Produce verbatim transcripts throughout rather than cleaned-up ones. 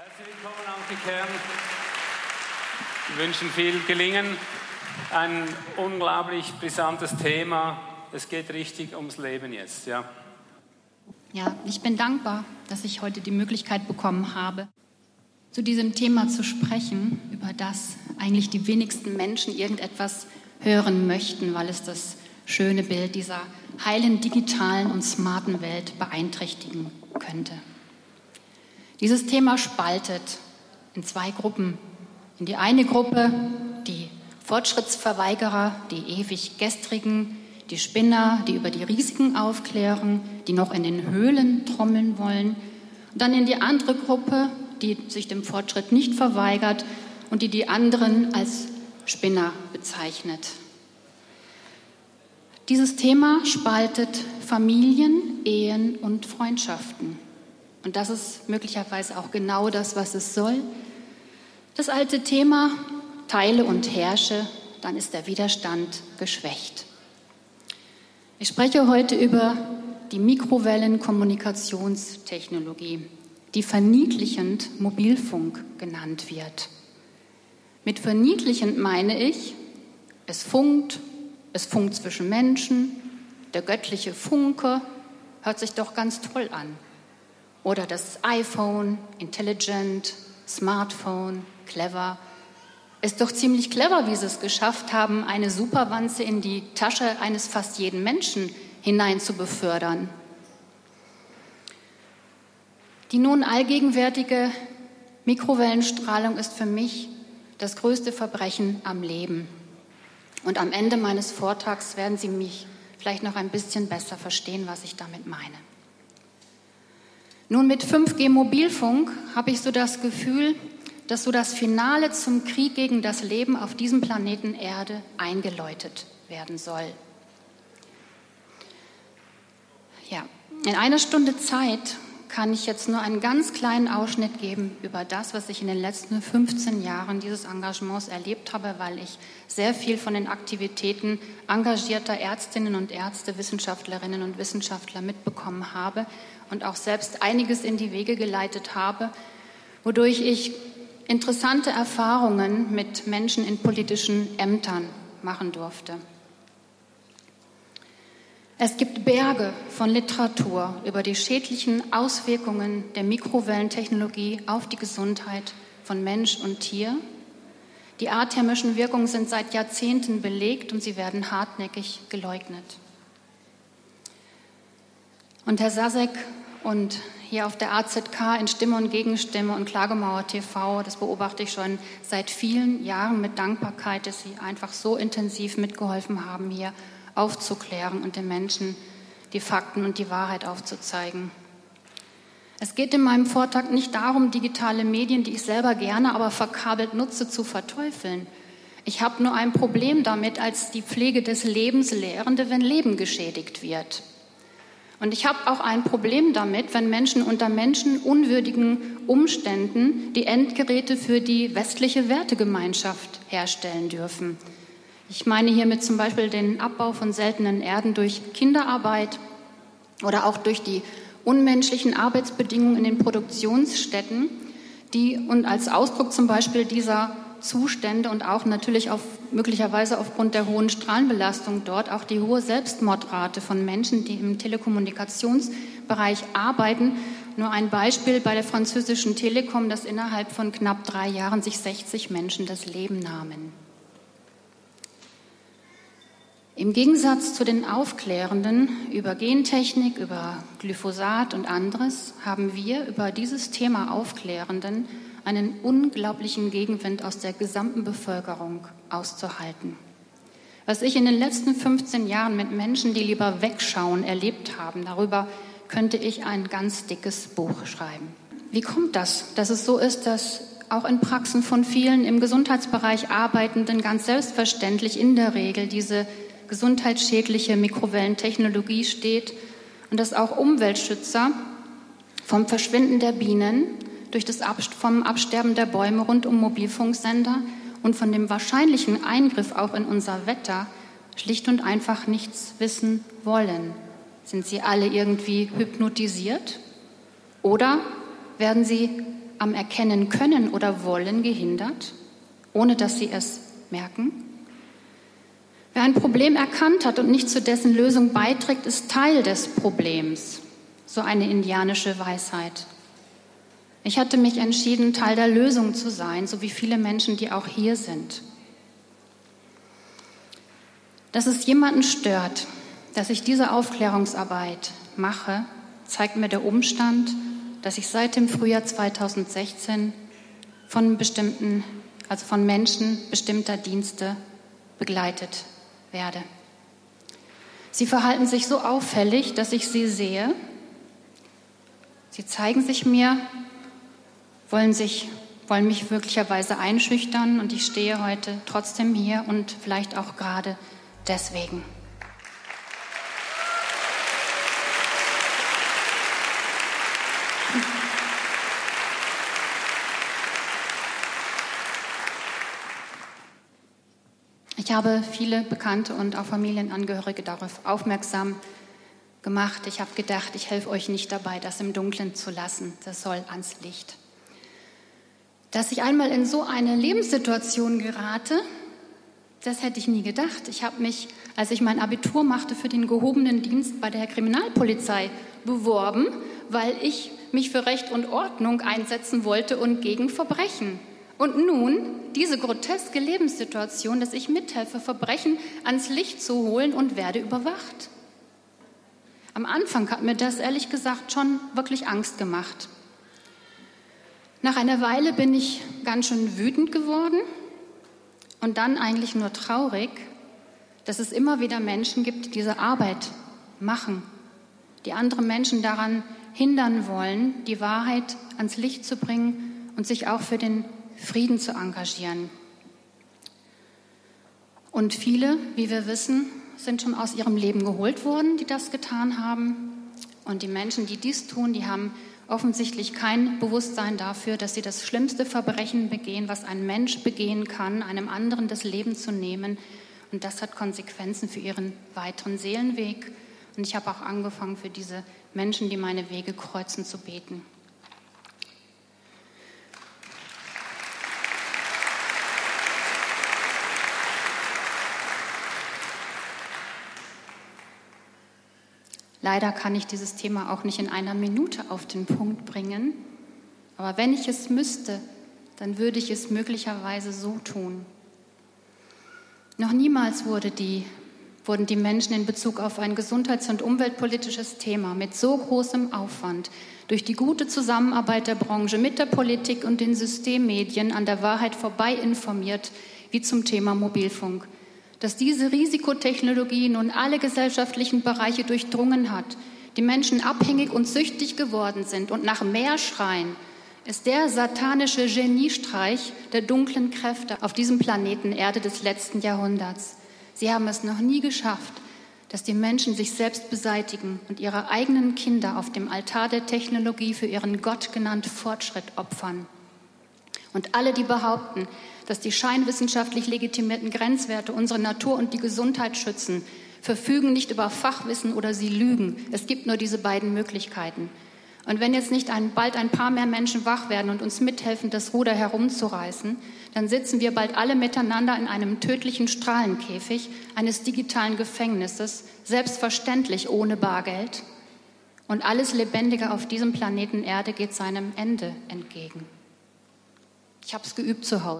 Herzlich willkommen, Anke Kern. Wir wünschen viel Gelingen. Ein unglaublich brisantes Thema. Es geht richtig ums Leben jetzt, ja. Ja, ich bin dankbar, dass ich heute die Möglichkeit bekommen habe, zu diesem Thema zu sprechen, über das eigentlich die wenigsten Menschen irgendetwas hören möchten, weil es das schöne Bild dieser heilen, digitalen und smarten Welt beeinträchtigen könnte. Dieses Thema spaltet in zwei Gruppen. In die eine Gruppe die Fortschrittsverweigerer, die ewig Gestrigen, die Spinner, die über die Risiken aufklären, die noch in den Höhlen trommeln wollen. Und dann in die andere Gruppe, die sich dem Fortschritt nicht verweigert und die die anderen als Spinner bezeichnet. Dieses Thema spaltet Familien, Ehen und Freundschaften. Und das ist möglicherweise auch genau das, was es soll. Das alte Thema, teile und herrsche, dann ist der Widerstand geschwächt. Ich spreche heute über die Mikrowellenkommunikationstechnologie, die verniedlichend Mobilfunk genannt wird. Mit verniedlichend meine ich, es funkt, es funkt zwischen Menschen, der göttliche Funke, hört sich doch ganz toll an. Oder das iPhone, intelligent, Smartphone, clever. Ist doch ziemlich clever, wie sie es geschafft haben, eine Superwanze in die Tasche eines fast jeden Menschen hinein zu befördern. Die nun allgegenwärtige Mikrowellenstrahlung ist für mich das größte Verbrechen am Leben. Und am Ende meines Vortrags werden Sie mich vielleicht noch ein bisschen besser verstehen, was ich damit meine. Nun, mit fünf G Mobilfunk habe ich so das Gefühl, dass so das Finale zum Krieg gegen das Leben auf diesem Planeten Erde eingeläutet werden soll. Ja, in einer Stunde Zeit kann ich jetzt nur einen ganz kleinen Ausschnitt geben über das, was ich in den letzten fünfzehn Jahren dieses Engagements erlebt habe, weil ich sehr viel von den Aktivitäten engagierter Ärztinnen und Ärzte, Wissenschaftlerinnen und Wissenschaftler mitbekommen habe und auch selbst einiges in die Wege geleitet habe, wodurch ich interessante Erfahrungen mit Menschen in politischen Ämtern machen durfte. Es gibt Berge von Literatur über die schädlichen Auswirkungen der Mikrowellentechnologie auf die Gesundheit von Mensch und Tier. Die athermischen Wirkungen sind seit Jahrzehnten belegt und sie werden hartnäckig geleugnet. Und Herr Sasek und hier auf der A Z K in Stimme und Gegenstimme und Klagemauer T V, das beobachte ich schon seit vielen Jahren mit Dankbarkeit, dass Sie einfach so intensiv mitgeholfen haben, hier aufzuklären und den Menschen die Fakten und die Wahrheit aufzuzeigen. Es geht in meinem Vortrag nicht darum, digitale Medien, die ich selber gerne, aber verkabelt nutze, zu verteufeln. Ich habe nur ein Problem damit, als die Pflege des Lebens Lehrende, wenn Leben geschädigt wird. Und ich habe auch ein Problem damit, wenn Menschen unter menschenunwürdigen Umständen die Endgeräte für die westliche Wertegemeinschaft herstellen dürfen. Ich meine hiermit zum Beispiel den Abbau von seltenen Erden durch Kinderarbeit oder auch durch die unmenschlichen Arbeitsbedingungen in den Produktionsstätten, die und als Ausdruck zum Beispiel dieser Zustände und auch natürlich auf, möglicherweise aufgrund der hohen Strahlenbelastung dort auch die hohe Selbstmordrate von Menschen, die im Telekommunikationsbereich arbeiten. Nur ein Beispiel bei der französischen Telekom, dass innerhalb von knapp drei Jahren sich sechzig Menschen das Leben nahmen. Im Gegensatz zu den Aufklärenden über Gentechnik, über Glyphosat und anderes, haben wir über dieses Thema Aufklärenden einen unglaublichen Gegenwind aus der gesamten Bevölkerung auszuhalten. Was ich in den letzten fünfzehn Jahren mit Menschen, die lieber wegschauen, erlebt haben, darüber könnte ich ein ganz dickes Buch schreiben. Wie kommt das, dass es so ist, dass auch in Praxen von vielen im Gesundheitsbereich Arbeitenden ganz selbstverständlich in der Regel diese gesundheitsschädliche Mikrowellentechnologie steht und dass auch Umweltschützer vom Verschwinden der Bienen, durch das Abst- vom Absterben der Bäume rund um Mobilfunksender und von dem wahrscheinlichen Eingriff auch in unser Wetter schlicht und einfach nichts wissen wollen. Sind sie alle irgendwie hypnotisiert? Oder werden sie am Erkennen können oder wollen gehindert, ohne dass sie es merken? Wer ein Problem erkannt hat und nicht zu dessen Lösung beiträgt, ist Teil des Problems. So eine indianische Weisheit. Ich hatte mich entschieden, Teil der Lösung zu sein, so wie viele Menschen, die auch hier sind. Dass es jemanden stört, dass ich diese Aufklärungsarbeit mache, zeigt mir der Umstand, dass ich seit dem Frühjahr zweitausendsechzehn von bestimmten, also von Menschen bestimmter Dienste begleitet werde. Sie verhalten sich so auffällig, dass ich sie sehe. Sie zeigen sich mir, wollen, sich, wollen mich möglicherweise einschüchtern und ich stehe heute trotzdem hier und vielleicht auch gerade deswegen. Ich habe viele Bekannte und auch Familienangehörige darauf aufmerksam gemacht. Ich habe gedacht, ich helfe euch nicht dabei, das im Dunkeln zu lassen. Das soll ans Licht. Dass ich einmal in so eine Lebenssituation gerate, das hätte ich nie gedacht. Ich habe mich, als ich mein Abitur machte, für den gehobenen Dienst bei der Kriminalpolizei beworben, weil ich mich für Recht und Ordnung einsetzen wollte und gegen Verbrechen. Und nun diese groteske Lebenssituation, dass ich mithelfe, Verbrechen ans Licht zu holen und werde überwacht. Am Anfang hat mir das ehrlich gesagt schon wirklich Angst gemacht. Nach einer Weile bin ich ganz schön wütend geworden und dann eigentlich nur traurig, dass es immer wieder Menschen gibt, die diese Arbeit machen, die andere Menschen daran hindern wollen, die Wahrheit ans Licht zu bringen und sich auch für den Frieden zu engagieren. Und viele, wie wir wissen, sind schon aus ihrem Leben geholt worden, die das getan haben. Und die Menschen, die dies tun, die haben offensichtlich kein Bewusstsein dafür, dass sie das schlimmste Verbrechen begehen, was ein Mensch begehen kann, einem anderen das Leben zu nehmen. Und das hat Konsequenzen für ihren weiteren Seelenweg. Und ich habe auch angefangen, für diese Menschen, die meine Wege kreuzen, zu beten. Leider kann ich dieses Thema auch nicht in einer Minute auf den Punkt bringen. Aber wenn ich es müsste, dann würde ich es möglicherweise so tun. Noch niemals wurde die, wurden die Menschen in Bezug auf ein gesundheits- und umweltpolitisches Thema mit so großem Aufwand durch die gute Zusammenarbeit der Branche mit der Politik und den Systemmedien an der Wahrheit vorbei informiert wie zum Thema Mobilfunk. Dass diese Risikotechnologie nun alle gesellschaftlichen Bereiche durchdrungen hat, die Menschen abhängig und süchtig geworden sind und nach mehr schreien, ist der satanische Geniestreich der dunklen Kräfte auf diesem Planeten Erde des letzten Jahrhunderts. Sie haben es noch nie geschafft, dass die Menschen sich selbst beseitigen und ihre eigenen Kinder auf dem Altar der Technologie für ihren Gott genannten Fortschritt opfern. Und alle, die behaupten, dass die scheinwissenschaftlich legitimierten Grenzwerte unsere Natur und die Gesundheit schützen, verfügen nicht über Fachwissen oder sie lügen. Es gibt nur diese beiden Möglichkeiten. Und wenn jetzt nicht ein, bald ein paar mehr Menschen wach werden und uns mithelfen, das Ruder herumzureißen, dann sitzen wir bald alle miteinander in einem tödlichen Strahlenkäfig eines digitalen Gefängnisses, selbstverständlich ohne Bargeld. Und alles Lebendige auf diesem Planeten Erde geht seinem Ende entgegen. Ich habe es geübt zu Hause.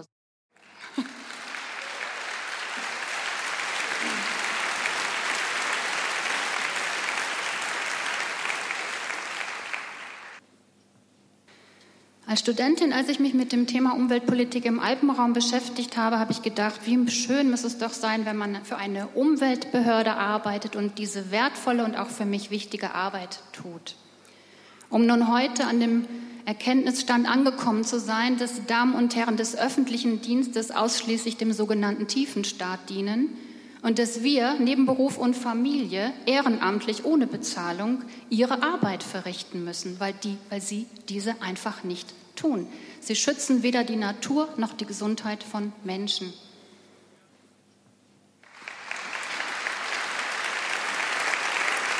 Als Studentin, als ich mich mit dem Thema Umweltpolitik im Alpenraum beschäftigt habe, habe ich gedacht, wie schön muss es doch sein, wenn man für eine Umweltbehörde arbeitet und diese wertvolle und auch für mich wichtige Arbeit tut. Um nun heute an dem Erkenntnisstand angekommen zu sein, dass die Damen und Herren des öffentlichen Dienstes ausschließlich dem sogenannten Tiefenstaat dienen und dass wir neben Beruf und Familie ehrenamtlich ohne Bezahlung ihre Arbeit verrichten müssen, weil, die, weil sie diese einfach nicht tun. Sie schützen weder die Natur noch die Gesundheit von Menschen.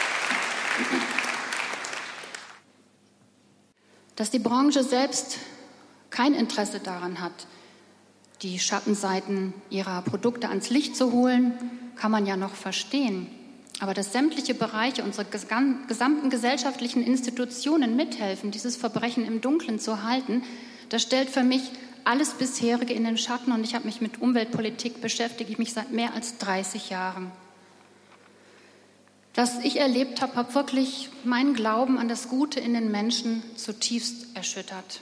Dass die Branche selbst kein Interesse daran hat, die Schattenseiten ihrer Produkte ans Licht zu holen, kann man ja noch verstehen. Aber dass sämtliche Bereiche unserer gesamten gesellschaftlichen Institutionen mithelfen, dieses Verbrechen im Dunkeln zu halten, das stellt für mich alles bisherige in den Schatten. Und ich habe mich mit Umweltpolitik beschäftige ich mich seit mehr als dreißig Jahren. Das ich erlebt habe, hat wirklich meinen Glauben an das Gute in den Menschen zutiefst erschüttert.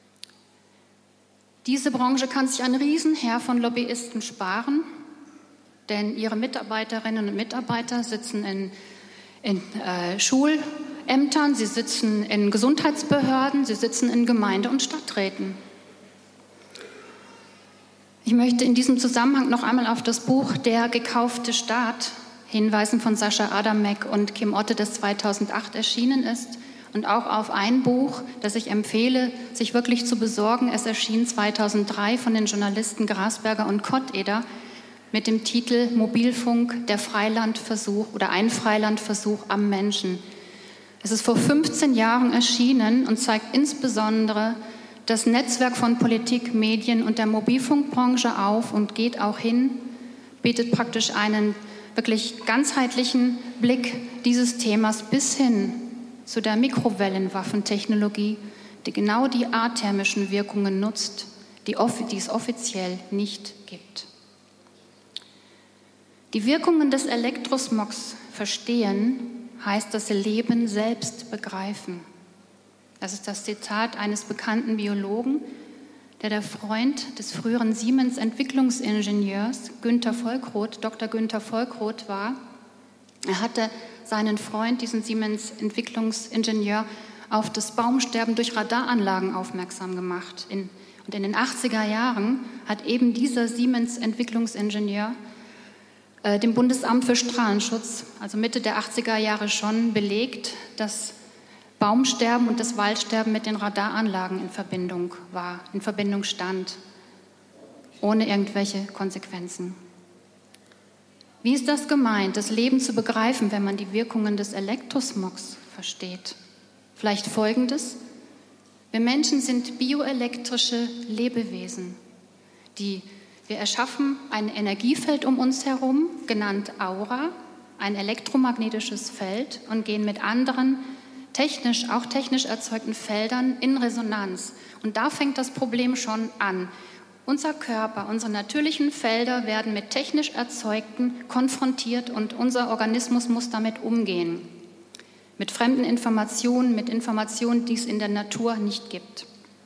Diese Branche kann sich ein Riesenheer von Lobbyisten sparen, denn ihre Mitarbeiterinnen und Mitarbeiter sitzen in, in äh, Schulämtern, sie sitzen in Gesundheitsbehörden, sie sitzen in Gemeinde- und Stadträten. Ich möchte in diesem Zusammenhang noch einmal auf das Buch Der gekaufte Staat hinweisen von Sascha Adamek und Kim Otte, das zweitausendacht erschienen ist, und auch auf ein Buch, das ich empfehle, sich wirklich zu besorgen. Es erschien zweitausenddrei von den Journalisten Grasberger und Kotteder mit dem Titel Mobilfunk, der Freilandversuch oder ein Freilandversuch am Menschen. Es ist vor fünfzehn Jahren erschienen und zeigt insbesondere das Netzwerk von Politik, Medien und der Mobilfunkbranche auf und geht auch hin, bietet praktisch einen wirklich ganzheitlichen Blick dieses Themas bis hin zu der Mikrowellenwaffentechnologie, die genau die athermischen Wirkungen nutzt, die, die es offiziell nicht gibt. Die Wirkungen des Elektrosmogs verstehen, heißt das Leben selbst begreifen. Das ist das Zitat eines bekannten Biologen, der der Freund des früheren Siemens-Entwicklungsingenieurs Günther Volkroth, Doktor Günther Volkroth war. Er hatte seinen Freund, diesen Siemens-Entwicklungsingenieur, auf das Baumsterben durch Radaranlagen aufmerksam gemacht. In, und in den achtziger Jahren hat eben dieser Siemens-Entwicklungsingenieur äh, dem Bundesamt für Strahlenschutz, also Mitte der achtziger Jahre schon, belegt, dass Baumsterben und das Waldsterben mit den Radaranlagen in Verbindung war, in Verbindung stand, ohne irgendwelche Konsequenzen. Wie ist das gemeint, das Leben zu begreifen, wenn man die Wirkungen des Elektrosmogs versteht? Vielleicht Folgendes: Wir Menschen sind bioelektrische Lebewesen, die wir erschaffen ein Energiefeld um uns herum, genannt Aura, ein elektromagnetisches Feld, und gehen mit anderen technisch, auch technisch erzeugten Feldern in Resonanz. Und da fängt das Problem schon an. Unser Körper, unsere natürlichen Felder werden mit technisch erzeugten konfrontiert und unser Organismus muss damit umgehen. Mit fremden Informationen, mit Informationen, die es in der Natur nicht gibt.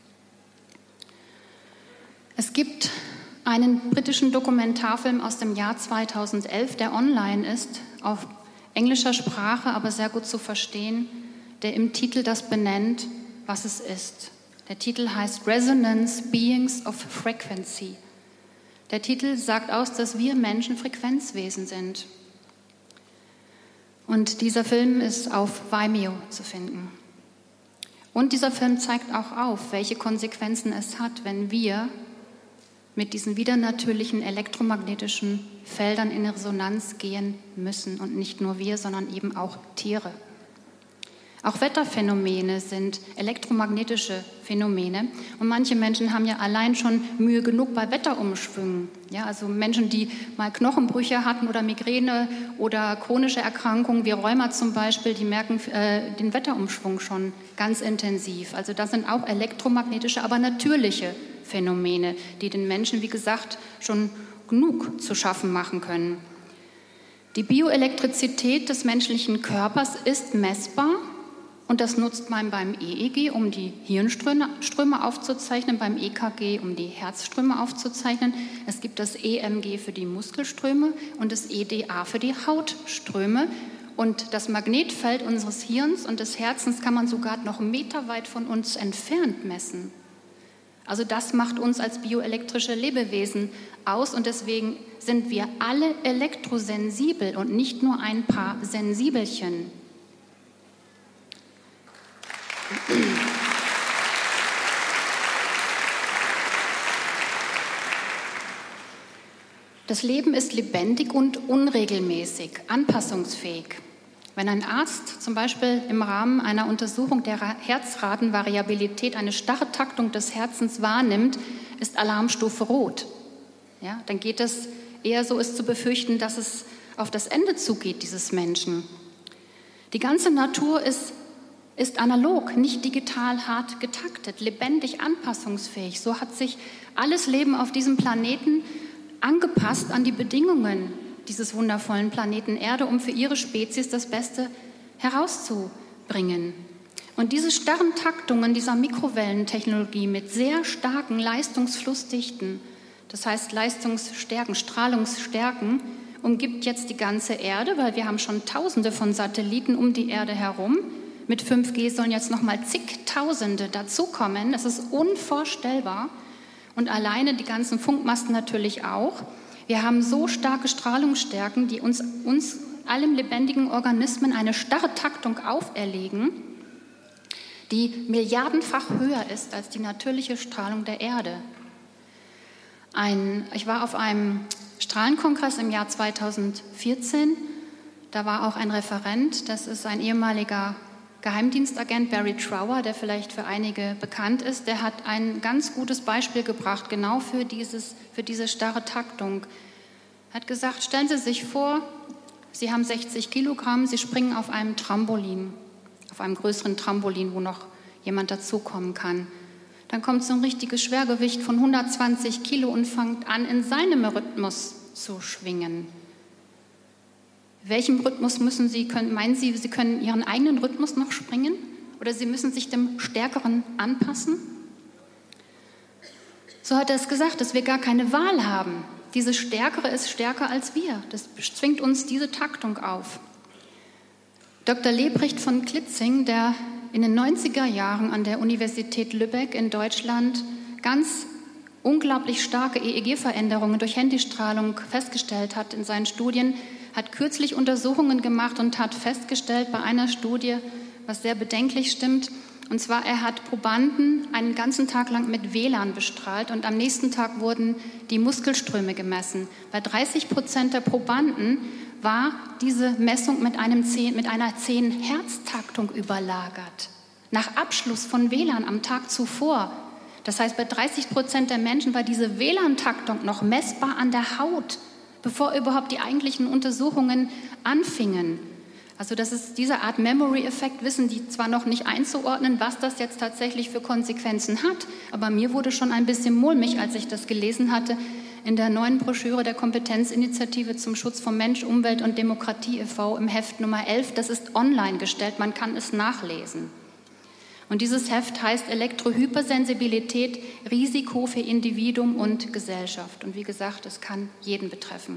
Es gibt einen britischen Dokumentarfilm aus dem Jahr zweitausendelf, der online ist, auf englischer Sprache, aber sehr gut zu verstehen, der im Titel das benennt, was es ist. Der Titel heißt Resonance Beings of Frequency. Der Titel sagt aus, dass wir Menschen Frequenzwesen sind. Und dieser Film ist auf Vimeo zu finden. Und dieser Film zeigt auch auf, welche Konsequenzen es hat, wenn wir mit diesen widernatürlichen elektromagnetischen Feldern in Resonanz gehen müssen. Und nicht nur wir, sondern eben auch Tiere. Auch Wetterphänomene sind elektromagnetische Phänomene. Und manche Menschen haben ja allein schon Mühe genug bei Wetterumschwüngen. Ja, also Menschen, die mal Knochenbrüche hatten oder Migräne oder chronische Erkrankungen wie Rheuma zum Beispiel, die merken äh, den Wetterumschwung schon ganz intensiv. Also das sind auch elektromagnetische, aber natürliche Phänomene, die den Menschen, wie gesagt, schon genug zu schaffen machen können. Die Bioelektrizität des menschlichen Körpers ist messbar. Und das nutzt man beim E E G, um die Hirnströme aufzuzeichnen, beim E K G, um die Herzströme aufzuzeichnen. Es gibt das E M G für die Muskelströme und das E D A für die Hautströme. Und das Magnetfeld unseres Hirns und des Herzens kann man sogar noch meterweit von uns entfernt messen. Also das macht uns als bioelektrische Lebewesen aus und deswegen sind wir alle elektrosensibel und nicht nur ein paar Sensibelchen. Das Leben ist lebendig und unregelmäßig, anpassungsfähig. Wenn ein Arzt zum Beispiel im Rahmen einer Untersuchung der Herzratenvariabilität eine starre Taktung des Herzens wahrnimmt, ist Alarmstufe rot. Ja, dann geht es eher so, ist zu befürchten, dass es auf das Ende zugeht, dieses Menschen. Die ganze Natur ist, ist analog, nicht digital hart getaktet, lebendig anpassungsfähig. So hat sich alles Leben auf diesem Planeten angepasst an die Bedingungen dieses wundervollen Planeten Erde, um für ihre Spezies das Beste herauszubringen. Und diese starren Taktungen dieser Mikrowellentechnologie mit sehr starken Leistungsflussdichten, das heißt Leistungsstärken, Strahlungsstärken, umgibt jetzt die ganze Erde, weil wir haben schon Tausende von Satelliten um die Erde herum. Mit fünf G sollen jetzt nochmal zigtausende dazukommen. Das ist unvorstellbar. Und alleine die ganzen Funkmasten natürlich auch. Wir haben so starke Strahlungsstärken, die uns, uns allem lebendigen Organismen eine starre Taktung auferlegen, die milliardenfach höher ist als die natürliche Strahlung der Erde. Ein, ich war auf einem Strahlenkongress im Jahr zweitausendvierzehn. Da war auch ein Referent, das ist ein ehemaliger Geheimdienstagent, Barry Trower, der vielleicht für einige bekannt ist. Der hat ein ganz gutes Beispiel gebracht, genau für, dieses, für diese starre Taktung. Er hat gesagt, stellen Sie sich vor, Sie haben sechzig Kilogramm, Sie springen auf einem Trampolin, auf einem größeren Trampolin, wo noch jemand dazukommen kann. Dann kommt so ein richtiges Schwergewicht von hundertzwanzig Kilo und fängt an, in seinem Rhythmus zu schwingen. Welchem Rhythmus müssen Sie, können, meinen Sie, Sie können Ihren eigenen Rhythmus noch springen? Oder Sie müssen sich dem Stärkeren anpassen? So hat er es gesagt, dass wir gar keine Wahl haben. Diese Stärkere ist stärker als wir. Das zwingt uns diese Taktung auf. Doktor Lebrecht von Klitzing, der in den neunziger Jahren an der Universität Lübeck in Deutschland ganz unglaublich starke E E G-Veränderungen durch Handystrahlung festgestellt hat in seinen Studien, hat kürzlich Untersuchungen gemacht und hat festgestellt bei einer Studie, was sehr bedenklich stimmt, und zwar er hat Probanden einen ganzen Tag lang mit W L A N bestrahlt und am nächsten Tag wurden die Muskelströme gemessen. Bei dreißig Prozent der Probanden war diese Messung mit, einem zehn, mit einer zehn-Herz-Taktung überlagert. Nach Abschluss von W L A N am Tag zuvor. Das heißt, bei dreißig Prozent der Menschen war diese W L A N-Taktung noch messbar an der Haut, bevor überhaupt die eigentlichen Untersuchungen anfingen. Also das ist diese Art Memory-Effekt, wissen die zwar noch nicht einzuordnen, was das jetzt tatsächlich für Konsequenzen hat, aber mir wurde schon ein bisschen mulmig, als ich das gelesen hatte, in der neuen Broschüre der Kompetenzinitiative zum Schutz von Mensch, Umwelt und Demokratie e V im Heft Nummer elf. Das ist online gestellt, man kann es nachlesen. Und dieses Heft heißt Elektrohypersensibilität, Risiko für Individuum und Gesellschaft. Und wie gesagt, es kann jeden betreffen.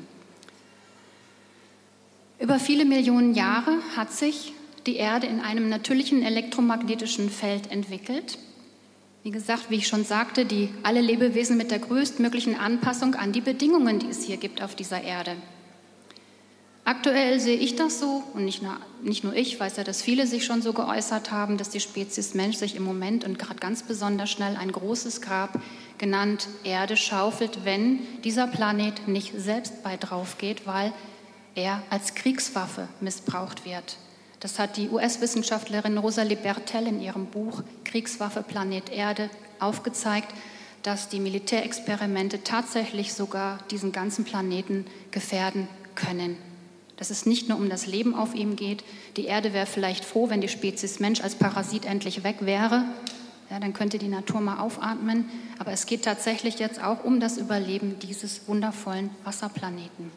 Über viele Millionen Jahre hat sich die Erde in einem natürlichen elektromagnetischen Feld entwickelt. Wie gesagt, wie ich schon sagte, die alle Lebewesen mit der größtmöglichen Anpassung an die Bedingungen, die es hier gibt auf dieser Erde. Aktuell sehe ich das so, und nicht nur, nicht nur ich, weiß ja, dass viele sich schon so geäußert haben, dass die Spezies Mensch sich im Moment und gerade ganz besonders schnell ein großes Grab, genannt Erde, schaufelt, wenn dieser Planet nicht selbst bei drauf geht, weil er als Kriegswaffe missbraucht wird. Das hat die U S-Wissenschaftlerin Rosalie Bertell in ihrem Buch Kriegswaffe Planet Erde aufgezeigt, dass die Militärexperimente tatsächlich sogar diesen ganzen Planeten gefährden können. Dass es nicht nur um das Leben auf ihm geht. Die Erde wäre vielleicht froh, wenn die Spezies Mensch als Parasit endlich weg wäre. Ja, dann könnte die Natur mal aufatmen. Aber es geht tatsächlich jetzt auch um das Überleben dieses wundervollen Wasserplaneten.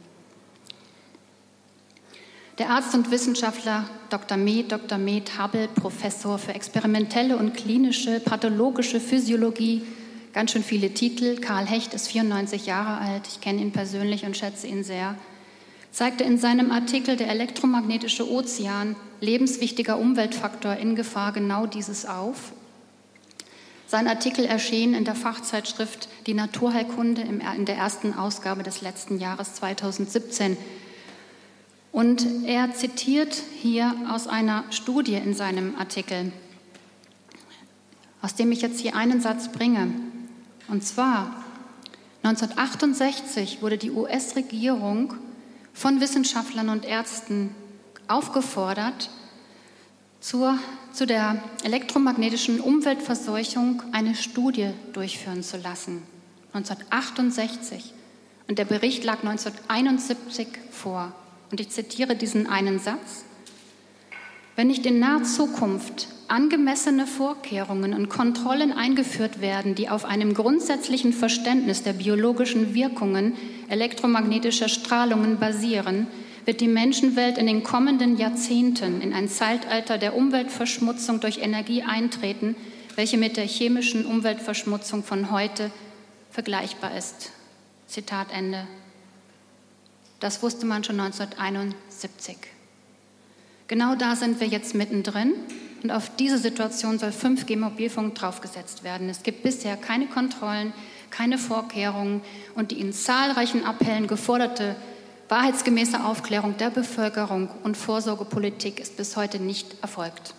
Der Arzt und Wissenschaftler Doktor Med, Doktor Med Hubble, Professor für experimentelle und klinische pathologische Physiologie, ganz schön viele Titel. Karl Hecht ist vierundneunzig Jahre alt, ich kenne ihn persönlich und schätze ihn sehr, zeigte in seinem Artikel Der elektromagnetische Ozean, lebenswichtiger Umweltfaktor in Gefahr, genau dieses auf. Sein Artikel erschien in der Fachzeitschrift Die Naturheilkunde in der ersten Ausgabe des letzten Jahres zweitausendsiebzehn. Und er zitiert hier aus einer Studie in seinem Artikel, aus dem ich jetzt hier einen Satz bringe. Und zwar, neunzehnhundertachtundsechzig wurde die U S-Regierung von Wissenschaftlern und Ärzten aufgefordert, zur, zu der elektromagnetischen Umweltverseuchung eine Studie durchführen zu lassen, neunzehnhundertachtundsechzig. Und der Bericht lag neunzehnhunderteinundsiebzig vor. Und ich zitiere diesen einen Satz: Wenn nicht in naher Zukunft angemessene Vorkehrungen und Kontrollen eingeführt werden, die auf einem grundsätzlichen Verständnis der biologischen Wirkungen elektromagnetischer Strahlungen basieren, wird die Menschenwelt in den kommenden Jahrzehnten in ein Zeitalter der Umweltverschmutzung durch Energie eintreten, welche mit der chemischen Umweltverschmutzung von heute vergleichbar ist. Zitat Ende. Das wusste man schon neunzehnhunderteinundsiebzig. Genau da sind wir jetzt mittendrin und auf diese Situation soll fünf G Mobilfunk draufgesetzt werden. Es gibt bisher keine Kontrollen, keine Vorkehrungen und die in zahlreichen Appellen geforderte wahrheitsgemäße Aufklärung der Bevölkerung und Vorsorgepolitik ist bis heute nicht erfolgt.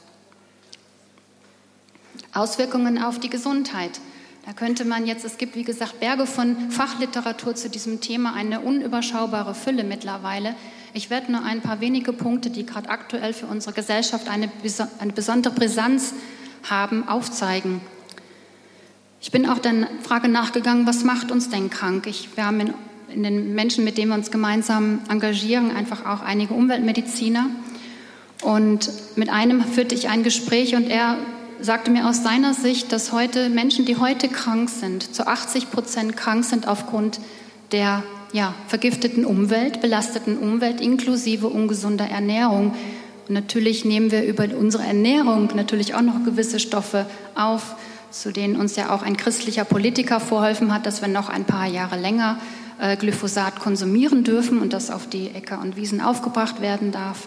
Auswirkungen auf die Gesundheit. Da könnte man jetzt, es gibt wie gesagt Berge von Fachliteratur zu diesem Thema, eine unüberschaubare Fülle mittlerweile. Ich werde nur ein paar wenige Punkte, die gerade aktuell für unsere Gesellschaft eine, eine besondere Brisanz haben, aufzeigen. Ich bin auch der Frage nachgegangen, was macht uns denn krank? Ich, wir haben in, in den Menschen, mit denen wir uns gemeinsam engagieren, einfach auch einige Umweltmediziner. Und mit einem führte ich ein Gespräch und er sagte mir aus seiner Sicht, dass heute Menschen, die heute krank sind, zu achtzig Prozent krank sind aufgrund der ja, vergifteten Umwelt, belasteten Umwelt inklusive ungesunder Ernährung. Und natürlich nehmen wir über unsere Ernährung natürlich auch noch gewisse Stoffe auf, zu denen uns ja auch ein christlicher Politiker vorgeholfen hat, dass wir noch ein paar Jahre länger äh, Glyphosat konsumieren dürfen und das auf die Äcker und Wiesen aufgebracht werden darf.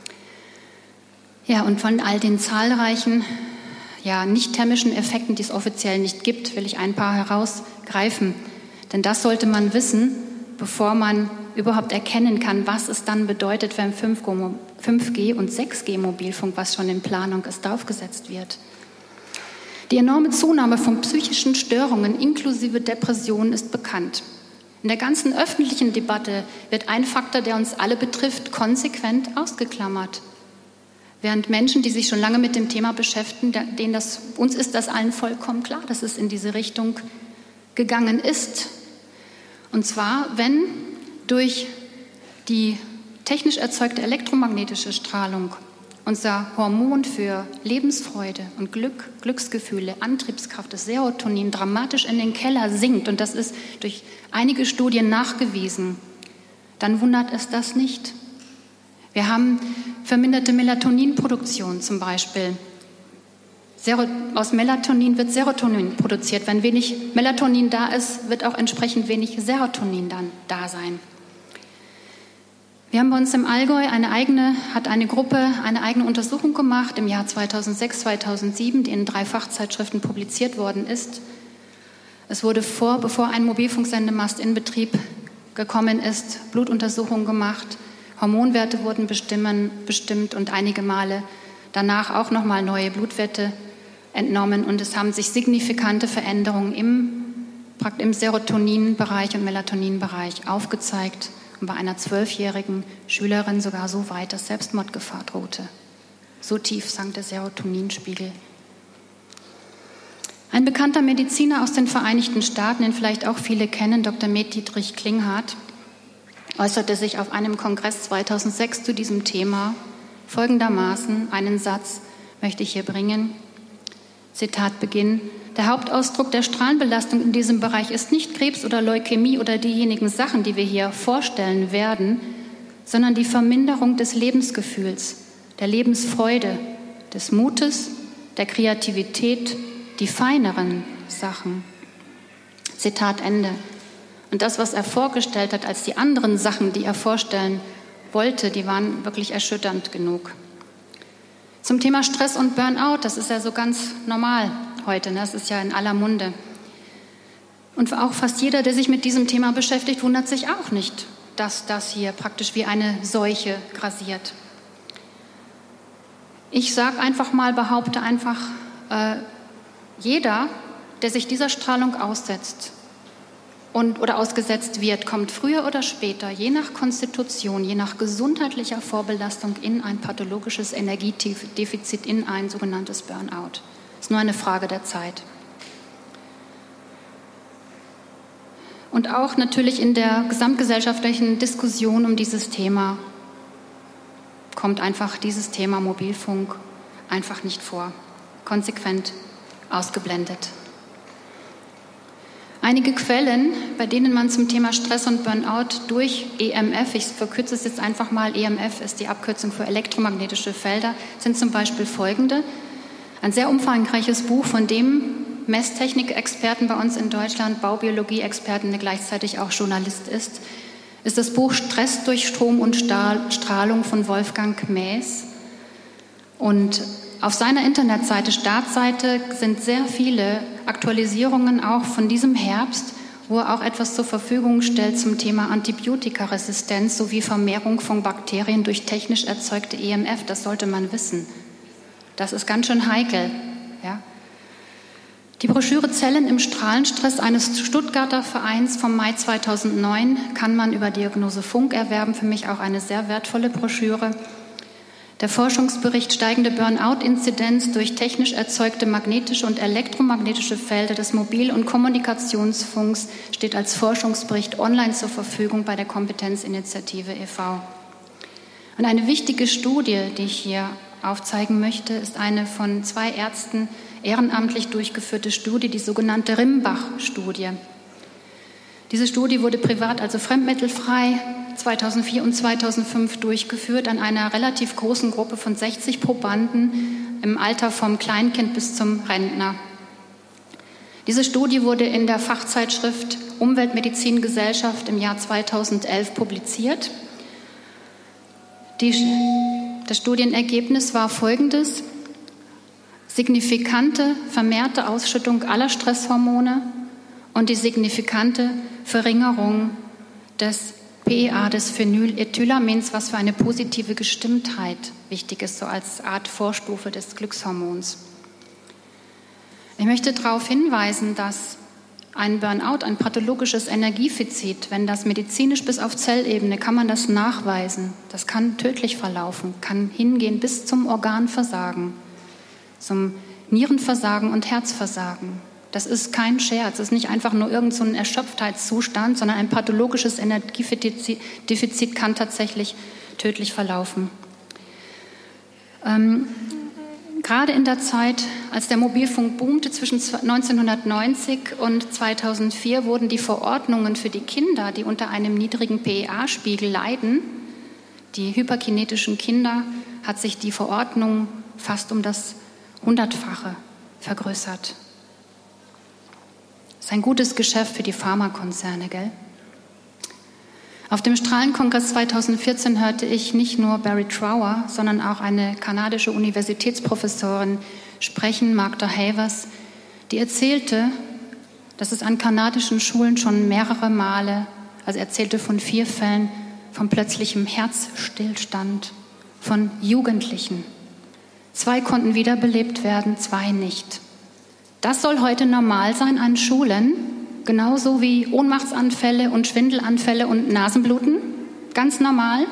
Ja, und von all den zahlreichen ja, nicht thermischen Effekten, die es offiziell nicht gibt, will ich ein paar herausgreifen. Denn das sollte man wissen, bevor man überhaupt erkennen kann, was es dann bedeutet, wenn fünf G und sechs G Mobilfunk, was schon in Planung ist, draufgesetzt wird. Die enorme Zunahme von psychischen Störungen inklusive Depressionen ist bekannt. In der ganzen öffentlichen Debatte wird ein Faktor, der uns alle betrifft, konsequent ausgeklammert. Während Menschen, die sich schon lange mit dem Thema beschäftigen, denen das, uns ist das allen vollkommen klar, dass es in diese Richtung gegangen ist. Und zwar, wenn durch die technisch erzeugte elektromagnetische Strahlung unser Hormon für Lebensfreude und Glück, Glücksgefühle, Antriebskraft, das Serotonin dramatisch in den Keller sinkt, und das ist durch einige Studien nachgewiesen, dann wundert es das nicht. Wir haben verminderte Melatoninproduktion zum Beispiel. Aus Melatonin wird Serotonin produziert. Wenn wenig Melatonin da ist, wird auch entsprechend wenig Serotonin dann da sein. Wir haben bei uns im Allgäu eine eigene, hat eine Gruppe eine eigene Untersuchung gemacht im Jahr zweitausendsechs, zweitausendsieben, die in drei Fachzeitschriften publiziert worden ist. Es wurde vor, bevor ein Mobilfunksendemast in Betrieb gekommen ist, Blutuntersuchungen gemacht. Hormonwerte wurden bestimmen, bestimmt und einige Male danach auch nochmal neue Blutwerte entnommen. Und es haben sich signifikante Veränderungen im, im Serotoninbereich und Melatoninbereich aufgezeigt. Und bei einer zwölfjährigen Schülerin sogar so weit, dass Selbstmordgefahr drohte. So tief sank der Serotoninspiegel. Ein bekannter Mediziner aus den Vereinigten Staaten, den vielleicht auch viele kennen, Doktor Med Dietrich Klinghardt, äußerte sich auf einem Kongress zweitausendsechs zu diesem Thema folgendermaßen. Einen Satz möchte ich hier bringen. Zitat Beginn. Der Hauptausdruck der Strahlenbelastung in diesem Bereich ist nicht Krebs oder Leukämie oder diejenigen Sachen, die wir hier vorstellen werden, sondern die Verminderung des Lebensgefühls, der Lebensfreude, des Mutes, der Kreativität, die feineren Sachen. Zitat Ende. Und das, was er vorgestellt hat als die anderen Sachen, die er vorstellen wollte, die waren wirklich erschütternd genug. Zum Thema Stress und Burnout, das ist ja so ganz normal heute, ne? Das ist ja in aller Munde. Und auch fast jeder, der sich mit diesem Thema beschäftigt, wundert sich auch nicht, dass das hier praktisch wie eine Seuche grassiert. Ich sage einfach mal, behaupte einfach, äh, jeder, der sich dieser Strahlung aussetzt und, oder ausgesetzt wird, kommt früher oder später, je nach Konstitution, je nach gesundheitlicher Vorbelastung, in ein pathologisches Energiedefizit, in ein sogenanntes Burnout. Es ist nur eine Frage der Zeit. Und auch natürlich in der gesamtgesellschaftlichen Diskussion um dieses Thema kommt einfach dieses Thema Mobilfunk einfach nicht vor, konsequent ausgeblendet. Einige Quellen, bei denen man zum Thema Stress und Burnout durch E M F, ich verkürze es jetzt einfach mal, E M F ist die Abkürzung für elektromagnetische Felder, sind zum Beispiel folgende. Ein sehr umfangreiches Buch von dem Messtechnik-Experten bei uns in Deutschland, Baubiologie-Experten, der gleichzeitig auch Journalist ist, ist das Buch Stress durch Strom und Strahlung von Wolfgang Maes. Und auf seiner Internetseite, Startseite, sind sehr viele Aktualisierungen auch von diesem Herbst, wo er auch etwas zur Verfügung stellt zum Thema Antibiotikaresistenz sowie Vermehrung von Bakterien durch technisch erzeugte E M F. Das sollte man wissen. Das ist ganz schön heikel. Ja. Die Broschüre Zellen im Strahlenstress eines Stuttgarter Vereins vom Mai zweitausendneun kann man über Diagnose Funk erwerben. Für mich auch eine sehr wertvolle Broschüre. Der Forschungsbericht Steigende Burnout-Inzidenz durch technisch erzeugte magnetische und elektromagnetische Felder des Mobil- und Kommunikationsfunks steht als Forschungsbericht online zur Verfügung bei der Kompetenzinitiative e V Und eine wichtige Studie, die ich hier aufzeigen möchte, ist eine von zwei Ärzten ehrenamtlich durchgeführte Studie, die sogenannte Rimbach-Studie. Diese Studie wurde privat, also fremdmittelfrei, zweitausendvier und zweitausendfünf durchgeführt an einer relativ großen Gruppe von sechzig Probanden im Alter vom Kleinkind bis zum Rentner. Diese Studie wurde in der Fachzeitschrift Umweltmedizingesellschaft im Jahr zweitausendelf publiziert. Die, das Studienergebnis war folgendes: signifikante vermehrte Ausschüttung aller Stresshormone und die signifikante Verringerung des P E A, des Phenylethylamins, was für eine positive Gestimmtheit wichtig ist, so als Art Vorstufe des Glückshormons. Ich möchte darauf hinweisen, dass ein Burnout, ein pathologisches Energiefizit, wenn das medizinisch bis auf Zellebene, kann man das nachweisen. Das kann tödlich verlaufen, kann hingehen bis zum Organversagen, zum Nierenversagen und Herzversagen. Das ist kein Scherz, das ist nicht einfach nur irgend so ein Erschöpftheitszustand, sondern ein pathologisches Energiedefizit kann tatsächlich tödlich verlaufen. Ähm, gerade in der Zeit, als der Mobilfunk boomte, zwischen neunzehnhundertneunzig und zweitausendvier, wurden die Verordnungen für die Kinder, die unter einem niedrigen P E A-Spiegel leiden, die hyperkinetischen Kinder, hat sich die Verordnung fast um das Hundertfache vergrößert. Das ist ein gutes Geschäft für die Pharmakonzerne, gell? Auf dem Strahlenkongress zweitausendvierzehn hörte ich nicht nur Barry Trower, sondern auch eine kanadische Universitätsprofessorin sprechen, Magda Havers, die erzählte, dass es an kanadischen Schulen schon mehrere Male, also erzählte von vier Fällen von plötzlichem Herzstillstand von Jugendlichen. Zwei konnten wiederbelebt werden, zwei nicht. Das soll heute normal sein an Schulen, genauso wie Ohnmachtsanfälle und Schwindelanfälle und Nasenbluten, ganz normal.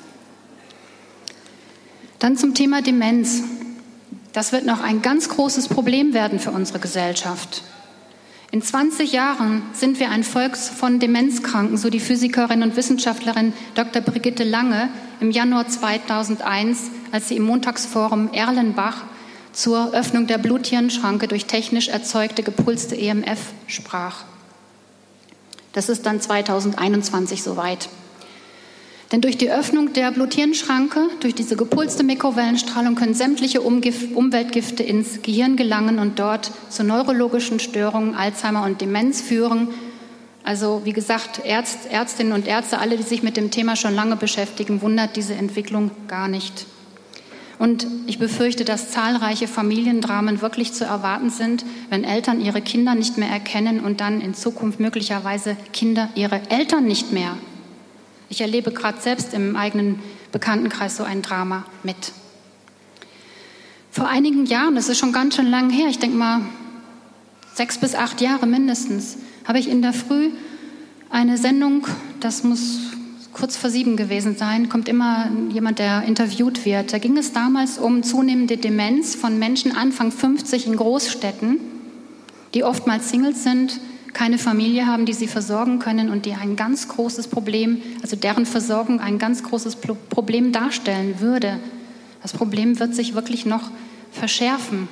Dann zum Thema Demenz. Das wird noch ein ganz großes Problem werden für unsere Gesellschaft. In zwanzig Jahren sind wir ein Volk von Demenzkranken, so die Physikerin und Wissenschaftlerin Doktor Brigitte Lange im Januar zweitausendeins, als sie im Montagsforum Erlenbach zur Öffnung der Blut-Hirn-Schranke durch technisch erzeugte gepulste E M F sprach. Das ist dann zweitausendeinundzwanzig soweit. Denn durch die Öffnung der Blut-Hirn-Schranke, durch diese gepulste Mikrowellenstrahlung können sämtliche Umgif- Umweltgifte ins Gehirn gelangen und dort zu neurologischen Störungen, Alzheimer und Demenz führen. Also wie gesagt, Ärzt, Ärztinnen und Ärzte, alle, die sich mit dem Thema schon lange beschäftigen, wundert diese Entwicklung gar nicht. Und ich befürchte, dass zahlreiche Familiendramen wirklich zu erwarten sind, wenn Eltern ihre Kinder nicht mehr erkennen und dann in Zukunft möglicherweise Kinder ihre Eltern nicht mehr. Ich erlebe gerade selbst im eigenen Bekanntenkreis so ein Drama mit. Vor einigen Jahren, das ist schon ganz schön lang her, ich denke mal sechs bis acht Jahre mindestens, habe ich in der Früh Eine Sendung, das muss kurz vor sieben gewesen sein, kommt immer jemand, der interviewt wird. Da ging es damals um zunehmende Demenz von Menschen Anfang fünfzig in Großstädten, die oftmals Singles sind, keine Familie haben, die sie versorgen können und die ein ganz großes Problem, also deren Versorgung ein ganz großes Problem darstellen würde. Das Problem wird sich wirklich noch verschärfen.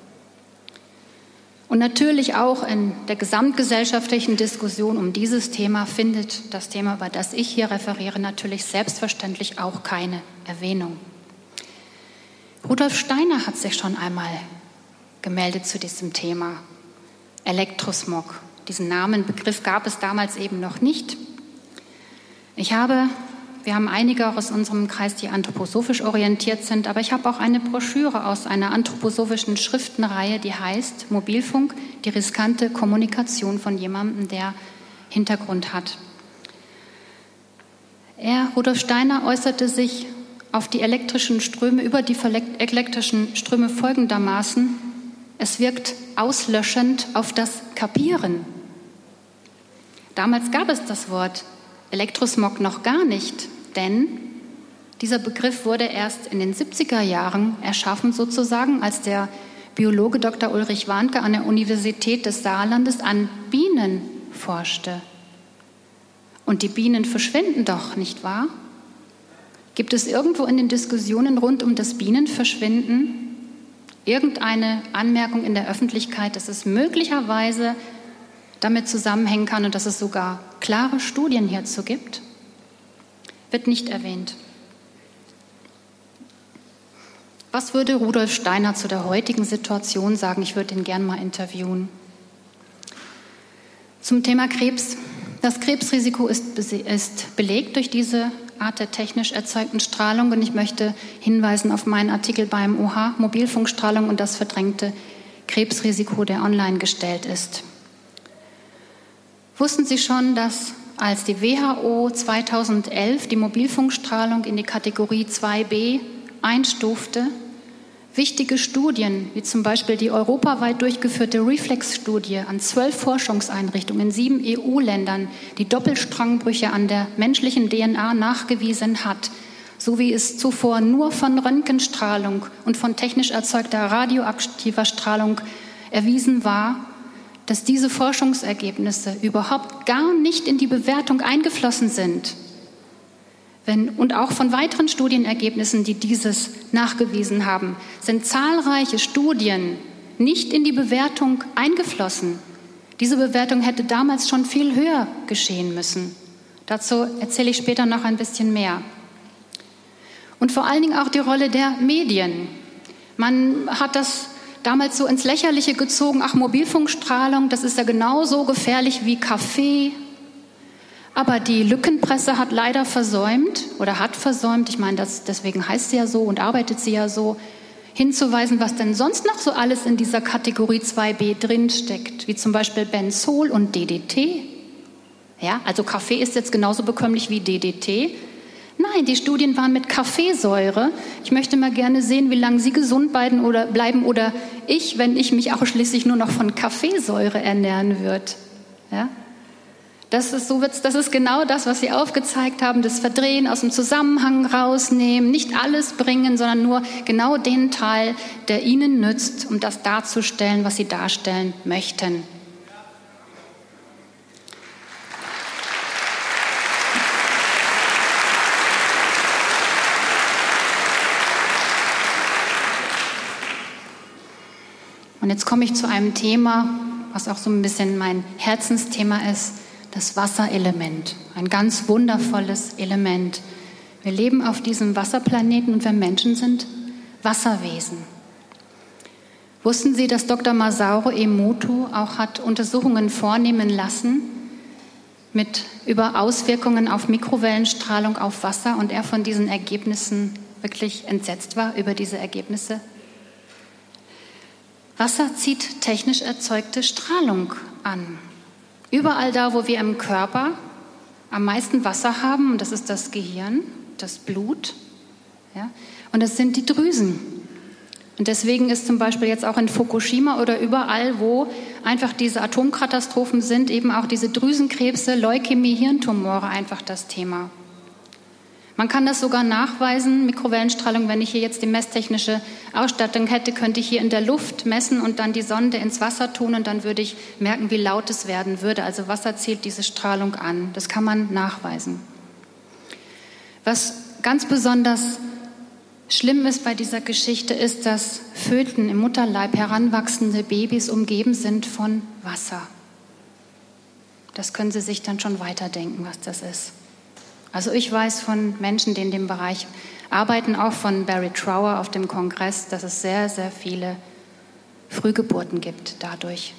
Und natürlich auch in der gesamtgesellschaftlichen Diskussion um dieses Thema findet das Thema, über das ich hier referiere, natürlich selbstverständlich auch keine Erwähnung. Rudolf Steiner hat sich schon einmal gemeldet zu diesem Thema. Elektrosmog. Diesen Namen, Begriff gab es damals eben noch nicht. Ich habe, wir haben einige aus unserem Kreis, die anthroposophisch orientiert sind, aber ich habe auch eine Broschüre aus einer anthroposophischen Schriftenreihe, die heißt Mobilfunk, die riskante Kommunikation von jemandem, der Hintergrund hat. Er, Rudolf Steiner, äußerte sich auf die elektrischen Ströme, über die elektrischen Ströme folgendermaßen: Es wirkt auslöschend auf das Kapieren. Damals gab es das Wort Elektrosmog noch gar nicht, denn dieser Begriff wurde erst in den siebziger Jahren erschaffen, sozusagen, als der Biologe Doktor Ulrich Warnke an der Universität des Saarlandes an Bienen forschte. Und die Bienen verschwinden doch, nicht wahr? Gibt es irgendwo in den Diskussionen rund um das Bienenverschwinden irgendeine Anmerkung in der Öffentlichkeit, dass es möglicherweise damit zusammenhängen kann und dass es sogar klare Studien hierzu gibt? Wird nicht erwähnt. Was würde Rudolf Steiner zu der heutigen Situation sagen? Ich würde ihn gern mal interviewen. Zum Thema Krebs. Das Krebsrisiko ist, ist belegt durch diese Art der technisch erzeugten Strahlung und ich möchte hinweisen auf meinen Artikel beim O H, Mobilfunkstrahlung und das verdrängte Krebsrisiko, der online gestellt ist. Wussten Sie schon, dass als die W H O zweitausendelf die Mobilfunkstrahlung in die Kategorie zwei b einstufte, wichtige Studien, wie zum Beispiel die europaweit durchgeführte Reflex-Studie an zwölf Forschungseinrichtungen in sieben E U-Ländern, die Doppelstrangbrüche an der menschlichen D N A nachgewiesen hat, so wie es zuvor nur von Röntgenstrahlung und von technisch erzeugter radioaktiver Strahlung erwiesen war, dass diese Forschungsergebnisse überhaupt gar nicht in die Bewertung eingeflossen sind. Wenn, und auch von weiteren Studienergebnissen, die dieses nachgewiesen haben, sind zahlreiche Studien nicht in die Bewertung eingeflossen. Diese Bewertung hätte damals schon viel höher geschehen müssen. Dazu erzähle ich später noch ein bisschen mehr. Und vor allen Dingen auch die Rolle der Medien. Man hat das damals so ins Lächerliche gezogen, ach, Mobilfunkstrahlung, das ist ja genauso gefährlich wie Kaffee. Aber die Lückenpresse hat leider versäumt oder hat versäumt, ich meine, das, deswegen heißt sie ja so und arbeitet sie ja so, hinzuweisen, was denn sonst noch so alles in dieser Kategorie zwei b drinsteckt, wie zum Beispiel Benzol und D D T. Ja, also Kaffee ist jetzt genauso bekömmlich wie D D T. Nein, die Studien waren mit Kaffeesäure. Ich möchte mal gerne sehen, wie lange Sie gesund bleiben oder, bleiben oder ich, wenn ich mich ausschließlich nur noch von Kaffeesäure ernähren würde. Ja? Das ist, so wird's, das ist genau das, was Sie aufgezeigt haben, das Verdrehen, aus dem Zusammenhang rausnehmen, nicht alles bringen, sondern nur genau den Teil, der Ihnen nützt, um das darzustellen, was Sie darstellen möchten. Und jetzt komme ich zu einem Thema, was auch so ein bisschen mein Herzensthema ist, das Wasserelement. Ein ganz wundervolles Element. Wir leben auf diesem Wasserplaneten und wir Menschen sind Wasserwesen. Wussten Sie, dass Doktor Masaru Emoto auch hat Untersuchungen vornehmen lassen mit über Auswirkungen auf Mikrowellenstrahlung auf Wasser und er von diesen Ergebnissen wirklich entsetzt war über diese Ergebnisse? Wasser zieht technisch erzeugte Strahlung an. Überall da, wo wir im Körper am meisten Wasser haben, und das ist das Gehirn, das Blut, ja, und das sind die Drüsen. Und deswegen ist zum Beispiel jetzt auch in Fukushima oder überall, wo einfach diese Atomkatastrophen sind, eben auch diese Drüsenkrebse, Leukämie, Hirntumore einfach das Thema. Man kann das sogar nachweisen, Mikrowellenstrahlung, wenn ich hier jetzt die messtechnische Ausstattung hätte, könnte ich hier in der Luft messen und dann die Sonde ins Wasser tun und dann würde ich merken, wie laut es werden würde. Also Wasser zieht diese Strahlung an. Das kann man nachweisen. Was ganz besonders schlimm ist bei dieser Geschichte, ist, dass Föten im Mutterleib heranwachsende Babys umgeben sind von Wasser. Das können Sie sich dann schon weiterdenken, was das ist. Also ich weiß von Menschen, die in dem Bereich arbeiten, auch von Barry Trower auf dem Kongress, dass es sehr, sehr viele Frühgeburten gibt dadurch.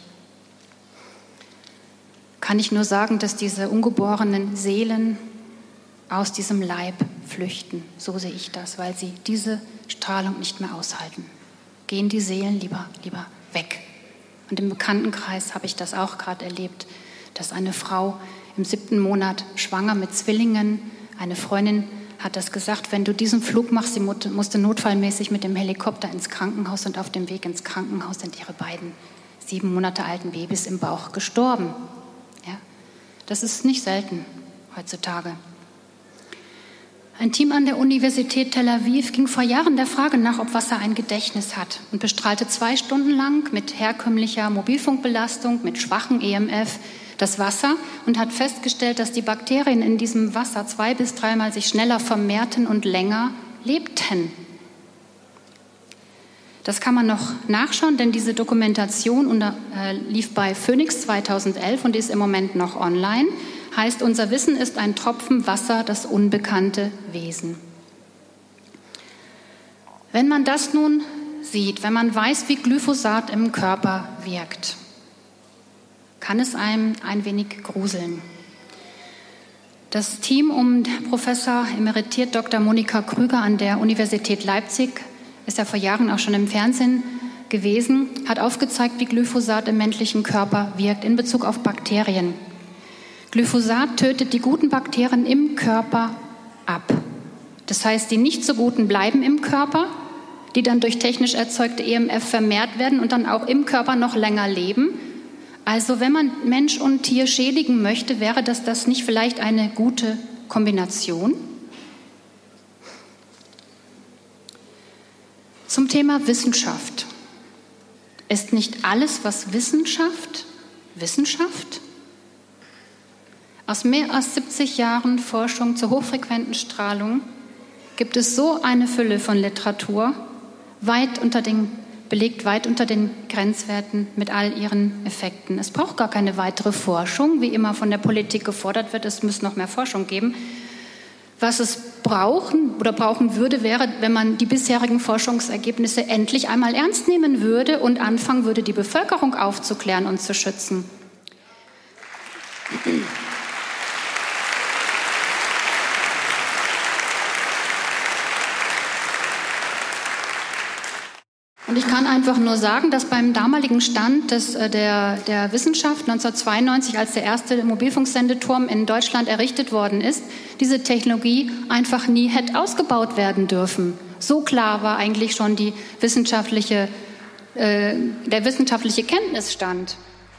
Kann ich nur sagen, dass diese ungeborenen Seelen aus diesem Leib flüchten. So sehe ich das, weil sie diese Strahlung nicht mehr aushalten. Gehen die Seelen lieber, lieber weg. Und im Bekanntenkreis habe ich das auch gerade erlebt, dass eine Frau im siebten Monat schwanger mit Zwillingen, eine Freundin hat das gesagt, wenn du diesen Flug machst, sie musste notfallmäßig mit dem Helikopter ins Krankenhaus und auf dem Weg ins Krankenhaus sind ihre beiden sieben Monate alten Babys im Bauch gestorben. Ja? Das ist nicht selten heutzutage. Ein Team an der Universität Tel Aviv ging vor Jahren der Frage nach, ob Wasser ein Gedächtnis hat und bestrahlte zwei Stunden lang mit herkömmlicher Mobilfunkbelastung, mit schwachem E M F das Wasser und hat festgestellt, dass die Bakterien in diesem Wasser zwei bis dreimal sich schneller vermehrten und länger lebten. Das kann man noch nachschauen, denn diese Dokumentation unter, äh, lief bei Phoenix zweitausendelf und ist im Moment noch online. Heißt, unser Wissen ist ein Tropfen Wasser, das unbekannte Wesen. Wenn man das nun sieht, wenn man weiß, wie Glyphosat im Körper wirkt, kann es einem ein wenig gruseln. Das Team um Professor emeritiert Doktor Monika Krüger an der Universität Leipzig, ist ja vor Jahren auch schon im Fernsehen gewesen, hat aufgezeigt, wie Glyphosat im menschlichen Körper wirkt in Bezug auf Bakterien. Glyphosat tötet die guten Bakterien im Körper ab. Das heißt, die nicht so guten bleiben im Körper, die dann durch technisch erzeugte E M F vermehrt werden und dann auch im Körper noch länger leben. Also wenn man Mensch und Tier schädigen möchte, wäre das, das nicht vielleicht eine gute Kombination? Zum Thema Wissenschaft. Ist nicht alles, was Wissenschaft, Wissenschaft? Aus mehr als siebzig Jahren Forschung zur hochfrequenten Strahlung gibt es so eine Fülle von Literatur, weit unter den, belegt weit unter den Grenzwerten mit all ihren Effekten. Es braucht gar keine weitere Forschung, wie immer von der Politik gefordert wird, es muss noch mehr Forschung geben. Was es brauchen oder brauchen würde, wäre, wenn man die bisherigen Forschungsergebnisse endlich einmal ernst nehmen würde und anfangen würde, die Bevölkerung aufzuklären und zu schützen. Und ich kann einfach nur sagen, dass beim damaligen Stand des, der, der Wissenschaft neunzehnhundertzweiundneunzig, als der erste Mobilfunksendeturm in Deutschland errichtet worden ist, diese Technologie einfach nie hätte ausgebaut werden dürfen. So klar war eigentlich schon die wissenschaftliche, äh, der wissenschaftliche Kenntnisstand.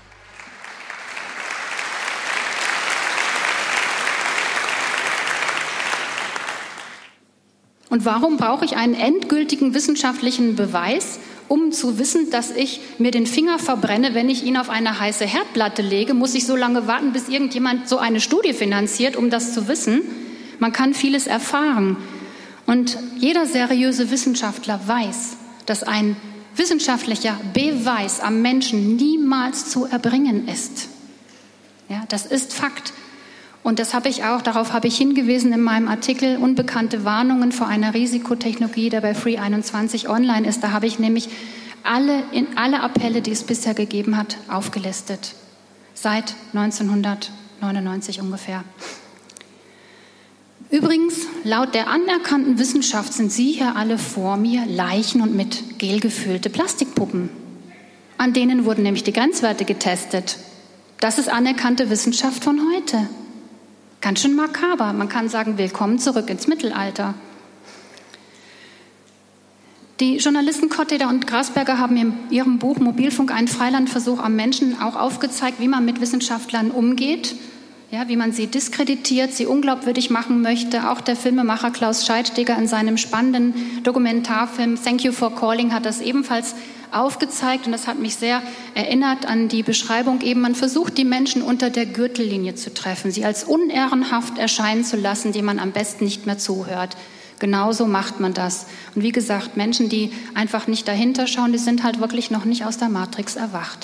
Und warum brauche ich einen endgültigen wissenschaftlichen Beweis, um zu wissen, dass ich mir den Finger verbrenne, wenn ich ihn auf eine heiße Herdplatte lege? Muss ich so lange warten, bis irgendjemand so eine Studie finanziert, um das zu wissen? Man kann vieles erfahren. Und jeder seriöse Wissenschaftler weiß, dass ein wissenschaftlicher Beweis am Menschen niemals zu erbringen ist. Ja, das ist Fakt. Und das habe ich auch, darauf habe ich hingewiesen in meinem Artikel Unbekannte Warnungen vor einer Risikotechnologie, der bei Free einundzwanzig online ist. Da habe ich nämlich alle, in alle Appelle, die es bisher gegeben hat, aufgelistet. Seit neunzehnhundertneunundneunzig ungefähr. Übrigens, laut der anerkannten Wissenschaft sind Sie hier alle vor mir Leichen und mit Gel gefüllte Plastikpuppen. An denen wurden nämlich die Grenzwerte getestet. Das ist anerkannte Wissenschaft von heute. Ganz schön makaber. Man kann sagen, willkommen zurück ins Mittelalter. Die Journalisten Kotteder und Grasberger haben in ihrem Buch Mobilfunk, ein Freilandversuch am Menschen auch aufgezeigt, wie man mit Wissenschaftlern umgeht, ja, wie man sie diskreditiert, sie unglaubwürdig machen möchte. Auch der Filmemacher Klaus Scheidegger in seinem spannenden Dokumentarfilm Thank You for Calling hat das ebenfalls aufgezeigt, und das hat mich sehr erinnert an die Beschreibung eben, man versucht, die Menschen unter der Gürtellinie zu treffen, sie als unehrenhaft erscheinen zu lassen, denen man am besten nicht mehr zuhört. Genauso macht man das. Und wie gesagt, Menschen, die einfach nicht dahinter schauen, die sind halt wirklich noch nicht aus der Matrix erwacht.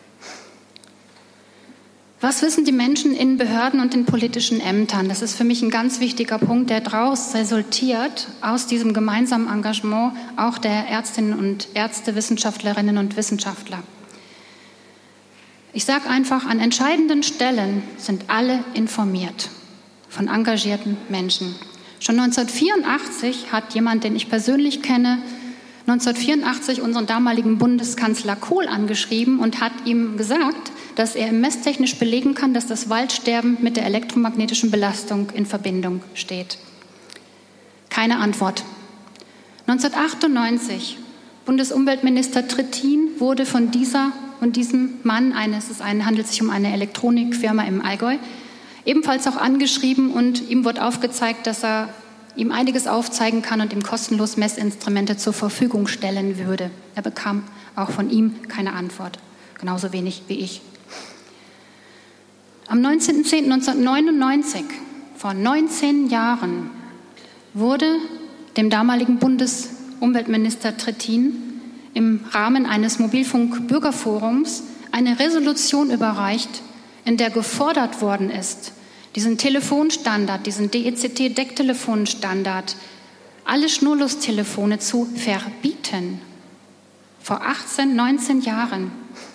Was wissen die Menschen in Behörden und in politischen Ämtern? Das ist für mich ein ganz wichtiger Punkt, der daraus resultiert, aus diesem gemeinsamen Engagement auch der Ärztinnen und Ärzte, Wissenschaftlerinnen und Wissenschaftler. Ich sage einfach, an entscheidenden Stellen sind alle informiert von engagierten Menschen. Schon neunzehnhundertvierundachtzig hat jemand, den ich persönlich kenne, neunzehnhundertvierundachtzig unseren damaligen Bundeskanzler Kohl angeschrieben und hat ihm gesagt, dass er messtechnisch belegen kann, dass das Waldsterben mit der elektromagnetischen Belastung in Verbindung steht. Keine Antwort. neunzehnhundertachtundneunzig, Bundesumweltminister Trittin wurde von dieser und diesem Mann, eine, es ist ein, handelt sich um eine Elektronikfirma im Allgäu, ebenfalls auch angeschrieben, und ihm wird aufgezeigt, dass er ihm einiges aufzeigen kann und ihm kostenlos Messinstrumente zur Verfügung stellen würde. Er bekam auch von ihm keine Antwort, genauso wenig wie ich. Am neunzehnten zehnten neunzehnhundertneunundneunzig, vor neunzehn Jahren, wurde dem damaligen Bundesumweltminister Trittin im Rahmen eines Mobilfunk-Bürgerforums eine Resolution überreicht, in der gefordert worden ist, diesen Telefonstandard, diesen D E C T-Decktelefonstandard, alle Schnurlostelefone zu verbieten. Vor achtzehn, neunzehn Jahren.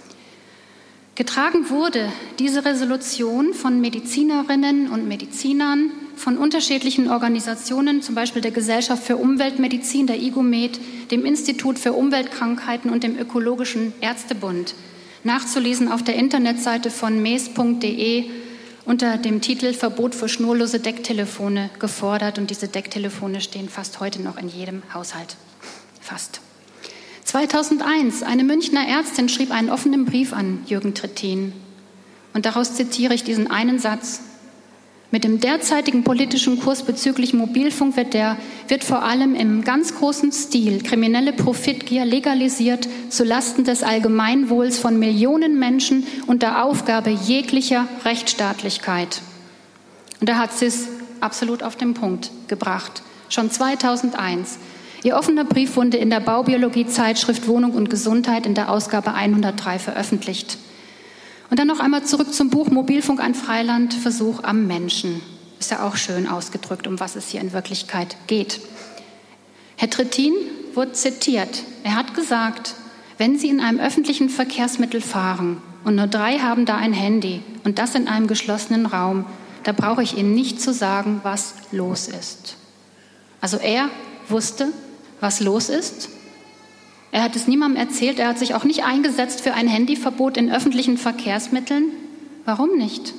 Getragen wurde diese Resolution von Medizinerinnen und Medizinern, von unterschiedlichen Organisationen, zum Beispiel der Gesellschaft für Umweltmedizin, der IGOMED, dem Institut für Umweltkrankheiten und dem Ökologischen Ärztebund. Nachzulesen auf der Internetseite von m e s punkt d e unter dem Titel Verbot für schnurlose Decktelefone gefordert. Und diese Decktelefone stehen fast heute noch in jedem Haushalt. Fast. zweitausendeins, eine Münchner Ärztin schrieb einen offenen Brief an Jürgen Trittin. Und daraus zitiere ich diesen einen Satz. Mit dem derzeitigen politischen Kurs bezüglich Mobilfunk wird, der, wird vor allem im ganz großen Stil kriminelle Profitgier legalisiert zulasten des Allgemeinwohls von Millionen Menschen und der Aufgabe jeglicher Rechtsstaatlichkeit. Und da hat sie es absolut auf den Punkt gebracht. Schon zweitausendeins. Ihr offener Brief wurde in der Baubiologie-Zeitschrift Wohnung und Gesundheit in der Ausgabe hundertdrei veröffentlicht. Und dann noch einmal zurück zum Buch Mobilfunk, ein Freilandversuch am Menschen. Ist ja auch schön ausgedrückt, um was es hier in Wirklichkeit geht. Herr Trittin wurde zitiert. Er hat gesagt, wenn Sie in einem öffentlichen Verkehrsmittel fahren und nur drei haben da ein Handy und das in einem geschlossenen Raum, da brauche ich Ihnen nicht zu sagen, was los ist. Also er wusste, was los ist. Er hat es niemandem erzählt, er hat sich auch nicht eingesetzt für ein Handyverbot in öffentlichen Verkehrsmitteln. Warum nicht?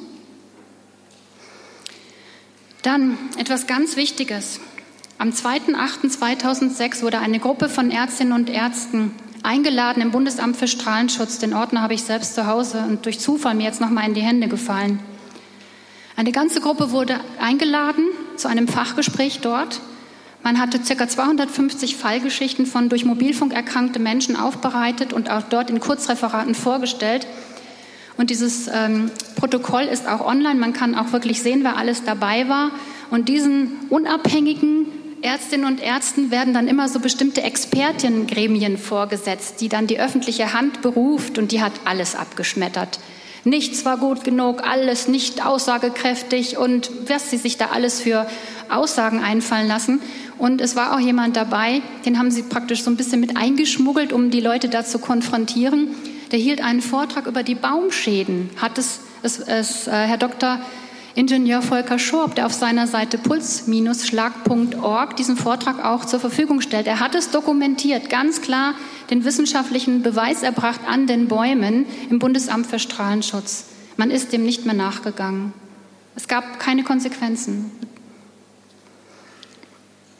Dann etwas ganz Wichtiges. Am zweiten achten zweitausendsechs wurde eine Gruppe von Ärztinnen und Ärzten eingeladen im Bundesamt für Strahlenschutz. Den Ordner habe ich selbst zu Hause und durch Zufall mir jetzt noch mal in die Hände gefallen. Eine ganze Gruppe wurde eingeladen zu einem Fachgespräch dort. Man hatte ca. zweihundertfünfzig Fallgeschichten von durch Mobilfunk erkrankte Menschen aufbereitet und auch dort in Kurzreferaten vorgestellt. Und dieses ähm, Protokoll ist auch online. Man kann auch wirklich sehen, wer alles dabei war. Und diesen unabhängigen Ärztinnen und Ärzten werden dann immer so bestimmte Expertinnengremien vorgesetzt, die dann die öffentliche Hand beruft, und die hat alles abgeschmettert. Nichts war gut genug, alles nicht aussagekräftig und was sie sich da alles für Aussagen einfallen lassen. Und es war auch jemand dabei, den haben sie praktisch so ein bisschen mit eingeschmuggelt, um die Leute da zu konfrontieren. Der hielt einen Vortrag über die Baumschäden, hat es, es, es äh, Herr Doktor Ingenieur Volker Schorb, der auf seiner Seite puls schlag punkt org diesen Vortrag auch zur Verfügung stellt. Er hat es dokumentiert, ganz klar den wissenschaftlichen Beweis erbracht an den Bäumen im Bundesamt für Strahlenschutz. Man ist dem nicht mehr nachgegangen. Es gab keine Konsequenzen.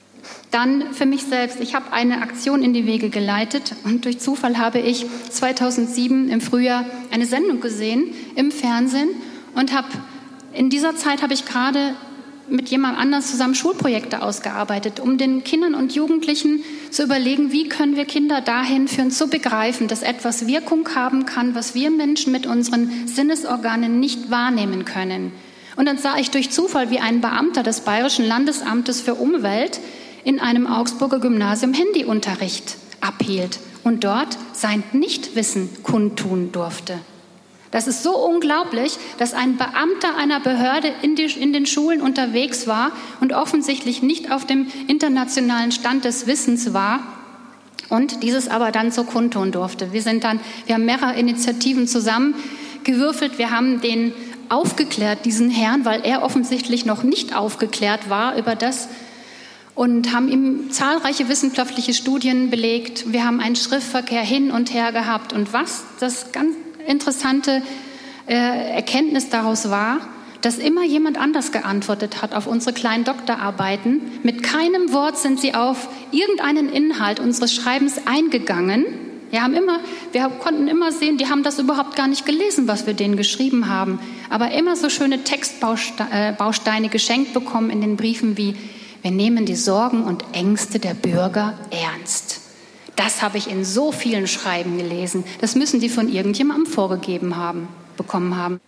Dann für mich selbst, ich habe eine Aktion in die Wege geleitet und durch Zufall habe ich zweitausendsieben im Frühjahr eine Sendung gesehen im Fernsehen und habe in dieser Zeit habe ich gerade mit jemand anders zusammen Schulprojekte ausgearbeitet, um den Kindern und Jugendlichen zu überlegen, wie können wir Kinder dahin führen, zu begreifen, dass etwas Wirkung haben kann, was wir Menschen mit unseren Sinnesorganen nicht wahrnehmen können. Und dann sah ich durch Zufall, wie ein Beamter des Bayerischen Landesamtes für Umwelt in einem Augsburger Gymnasium Handyunterricht abhielt und dort sein Nichtwissen kundtun durfte. Das ist so unglaublich, dass ein Beamter einer Behörde in, die, in den Schulen unterwegs war und offensichtlich nicht auf dem internationalen Stand des Wissens war und dieses aber dann so kundtun durfte. Wir sind dann, wir haben mehrere Initiativen zusammengewürfelt, wir haben den aufgeklärt, diesen Herrn, weil er offensichtlich noch nicht aufgeklärt war über das, und haben ihm zahlreiche wissenschaftliche Studien belegt. Wir haben einen Schriftverkehr hin und her gehabt. Und was das ganz interessante äh, Erkenntnis daraus war, dass immer jemand anders geantwortet hat auf unsere kleinen Doktorarbeiten. Mit keinem Wort sind sie auf irgendeinen Inhalt unseres Schreibens eingegangen. Wir haben immer, wir konnten immer sehen, die haben das überhaupt gar nicht gelesen, was wir denen geschrieben haben. Aber immer so schöne Textbausteine geschenkt bekommen in den Briefen wie: Wir nehmen die Sorgen und Ängste der Bürger ernst. Das habe ich in so vielen Schreiben gelesen. Das müssen die von irgendjemandem vorgegeben haben, bekommen haben.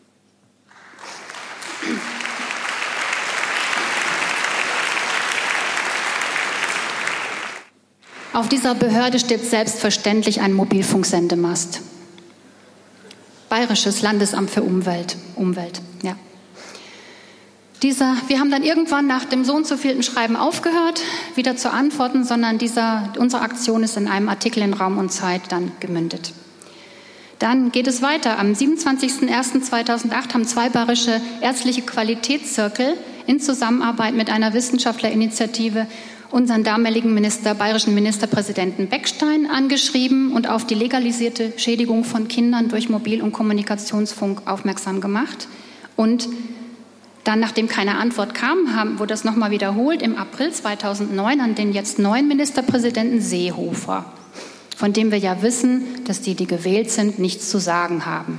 Auf dieser Behörde steht selbstverständlich ein Mobilfunksendemast. Bayerisches Landesamt für Umwelt. Umwelt, ja. Dieser, wir haben dann irgendwann nach dem so und so vielten Schreiben aufgehört, wieder zu antworten, sondern dieser, unsere Aktion ist in einem Artikel in Raum und Zeit dann gemündet. Dann geht es weiter. Am siebenundzwanzigsten ersten zweitausendacht haben zwei bayerische ärztliche Qualitätszirkel in Zusammenarbeit mit einer Wissenschaftlerinitiative unseren damaligen Minister, bayerischen Ministerpräsidenten Beckstein angeschrieben und auf die legalisierte Schädigung von Kindern durch Mobil- und Kommunikationsfunk aufmerksam gemacht. Und dann, nachdem keine Antwort kam, haben, wurde das nochmal wiederholt im April zweitausendneun an den jetzt neuen Ministerpräsidenten Seehofer, von dem wir ja wissen, dass die, die gewählt sind, nichts zu sagen haben.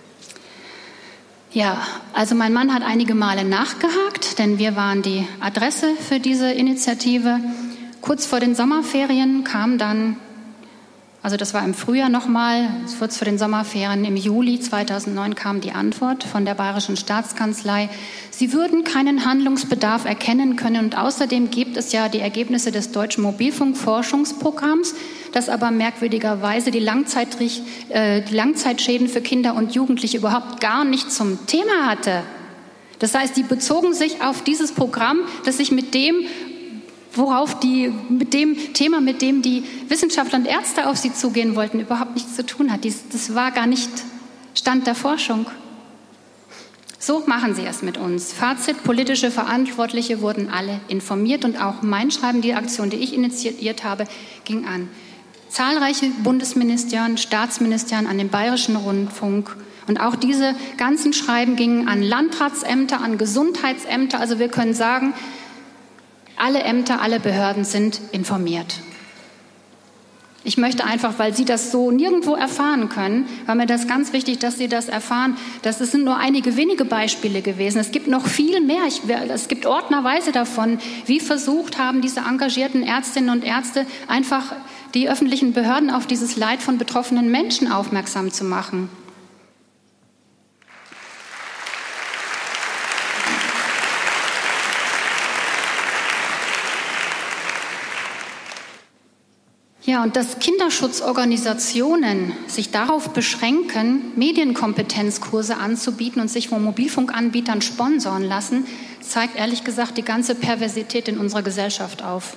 Ja, also mein Mann hat einige Male nachgehakt, denn wir waren die Adresse für diese Initiative. Kurz vor den Sommerferien kam dann, also das war im Frühjahr nochmal, kurz vor den Sommerferien im Juli zweitausendneun kam die Antwort von der Bayerischen Staatskanzlei. Sie würden keinen Handlungsbedarf erkennen können und außerdem gibt es ja die Ergebnisse des Deutschen Mobilfunkforschungsprogramms, das aber merkwürdigerweise die, Langzeit, äh, die Langzeitschäden für Kinder und Jugendliche überhaupt gar nicht zum Thema hatte. Das heißt, die bezogen sich auf dieses Programm, das sich mit dem worauf die, mit dem Thema, mit dem die Wissenschaftler und Ärzte auf sie zugehen wollten, überhaupt nichts zu tun hat. Dies, das war gar nicht Stand der Forschung. So machen sie es mit uns. Fazit: Politische Verantwortliche wurden alle informiert und auch mein Schreiben, die Aktion, die ich initiiert habe, ging an zahlreiche Bundesministerien, Staatsministerien, an den Bayerischen Rundfunk. Und auch diese ganzen Schreiben gingen an Landratsämter, an Gesundheitsämter. Also wir können sagen, alle Ämter, alle Behörden sind informiert. Ich möchte einfach, weil Sie das so nirgendwo erfahren können, war mir das ganz wichtig, dass Sie das erfahren. Das sind nur einige wenige Beispiele gewesen. Es gibt noch viel mehr. Ich, es gibt ordnerweise davon, wie versucht haben diese engagierten Ärztinnen und Ärzte einfach die öffentlichen Behörden auf dieses Leid von betroffenen Menschen aufmerksam zu machen. Ja, und dass Kinderschutzorganisationen sich darauf beschränken, Medienkompetenzkurse anzubieten und sich von Mobilfunkanbietern sponsoren lassen, zeigt ehrlich gesagt die ganze Perversität in unserer Gesellschaft auf.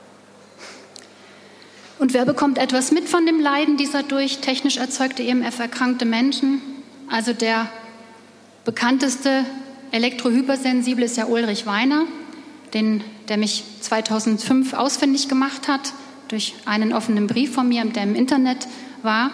Und wer bekommt etwas mit von dem Leiden dieser durch technisch erzeugte E M F erkrankte Menschen? Also der bekannteste Elektrohypersensible ist ja Ulrich Weiner, den, der mich zweitausendfünf ausfindig gemacht hat, durch einen offenen Brief von mir, der im Internet war.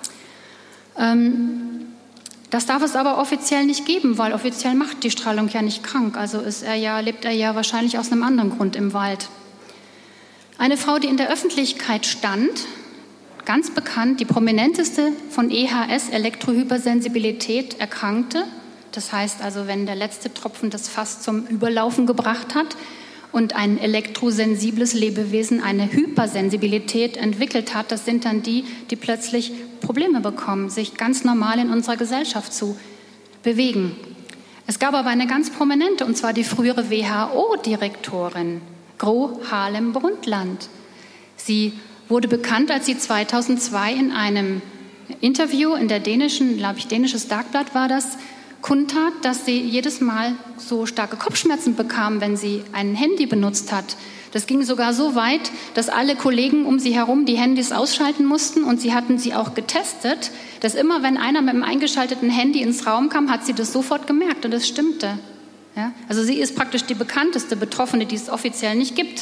Das darf es aber offiziell nicht geben, weil offiziell macht die Strahlung ja nicht krank. Also ist er ja, lebt er ja wahrscheinlich aus einem anderen Grund im Wald. Eine Frau, die in der Öffentlichkeit stand, ganz bekannt, die prominenteste von E H S, Elektrohypersensibilität, erkrankte. Das heißt also, wenn der letzte Tropfen das Fass zum Überlaufen gebracht hat und ein elektrosensibles Lebewesen eine Hypersensibilität entwickelt hat, das sind dann die, die plötzlich Probleme bekommen, sich ganz normal in unserer Gesellschaft zu bewegen. Es gab aber eine ganz prominente, und zwar die frühere W H O-Direktorin, Gro Harlem Brundtland. Sie wurde bekannt, als sie zweitausendzwei in einem Interview in der dänischen, glaube ich, dänisches Dagblatt war das, kundtat, dass sie jedes Mal so starke Kopfschmerzen bekam, wenn sie ein Handy benutzt hat. Das ging sogar so weit, dass alle Kollegen um sie herum die Handys ausschalten mussten, und sie hatten sie auch getestet, dass immer, wenn einer mit einem eingeschalteten Handy ins Raum kam, hat sie das sofort gemerkt, und das stimmte. Ja? Also sie ist praktisch die bekannteste Betroffene, die es offiziell nicht gibt.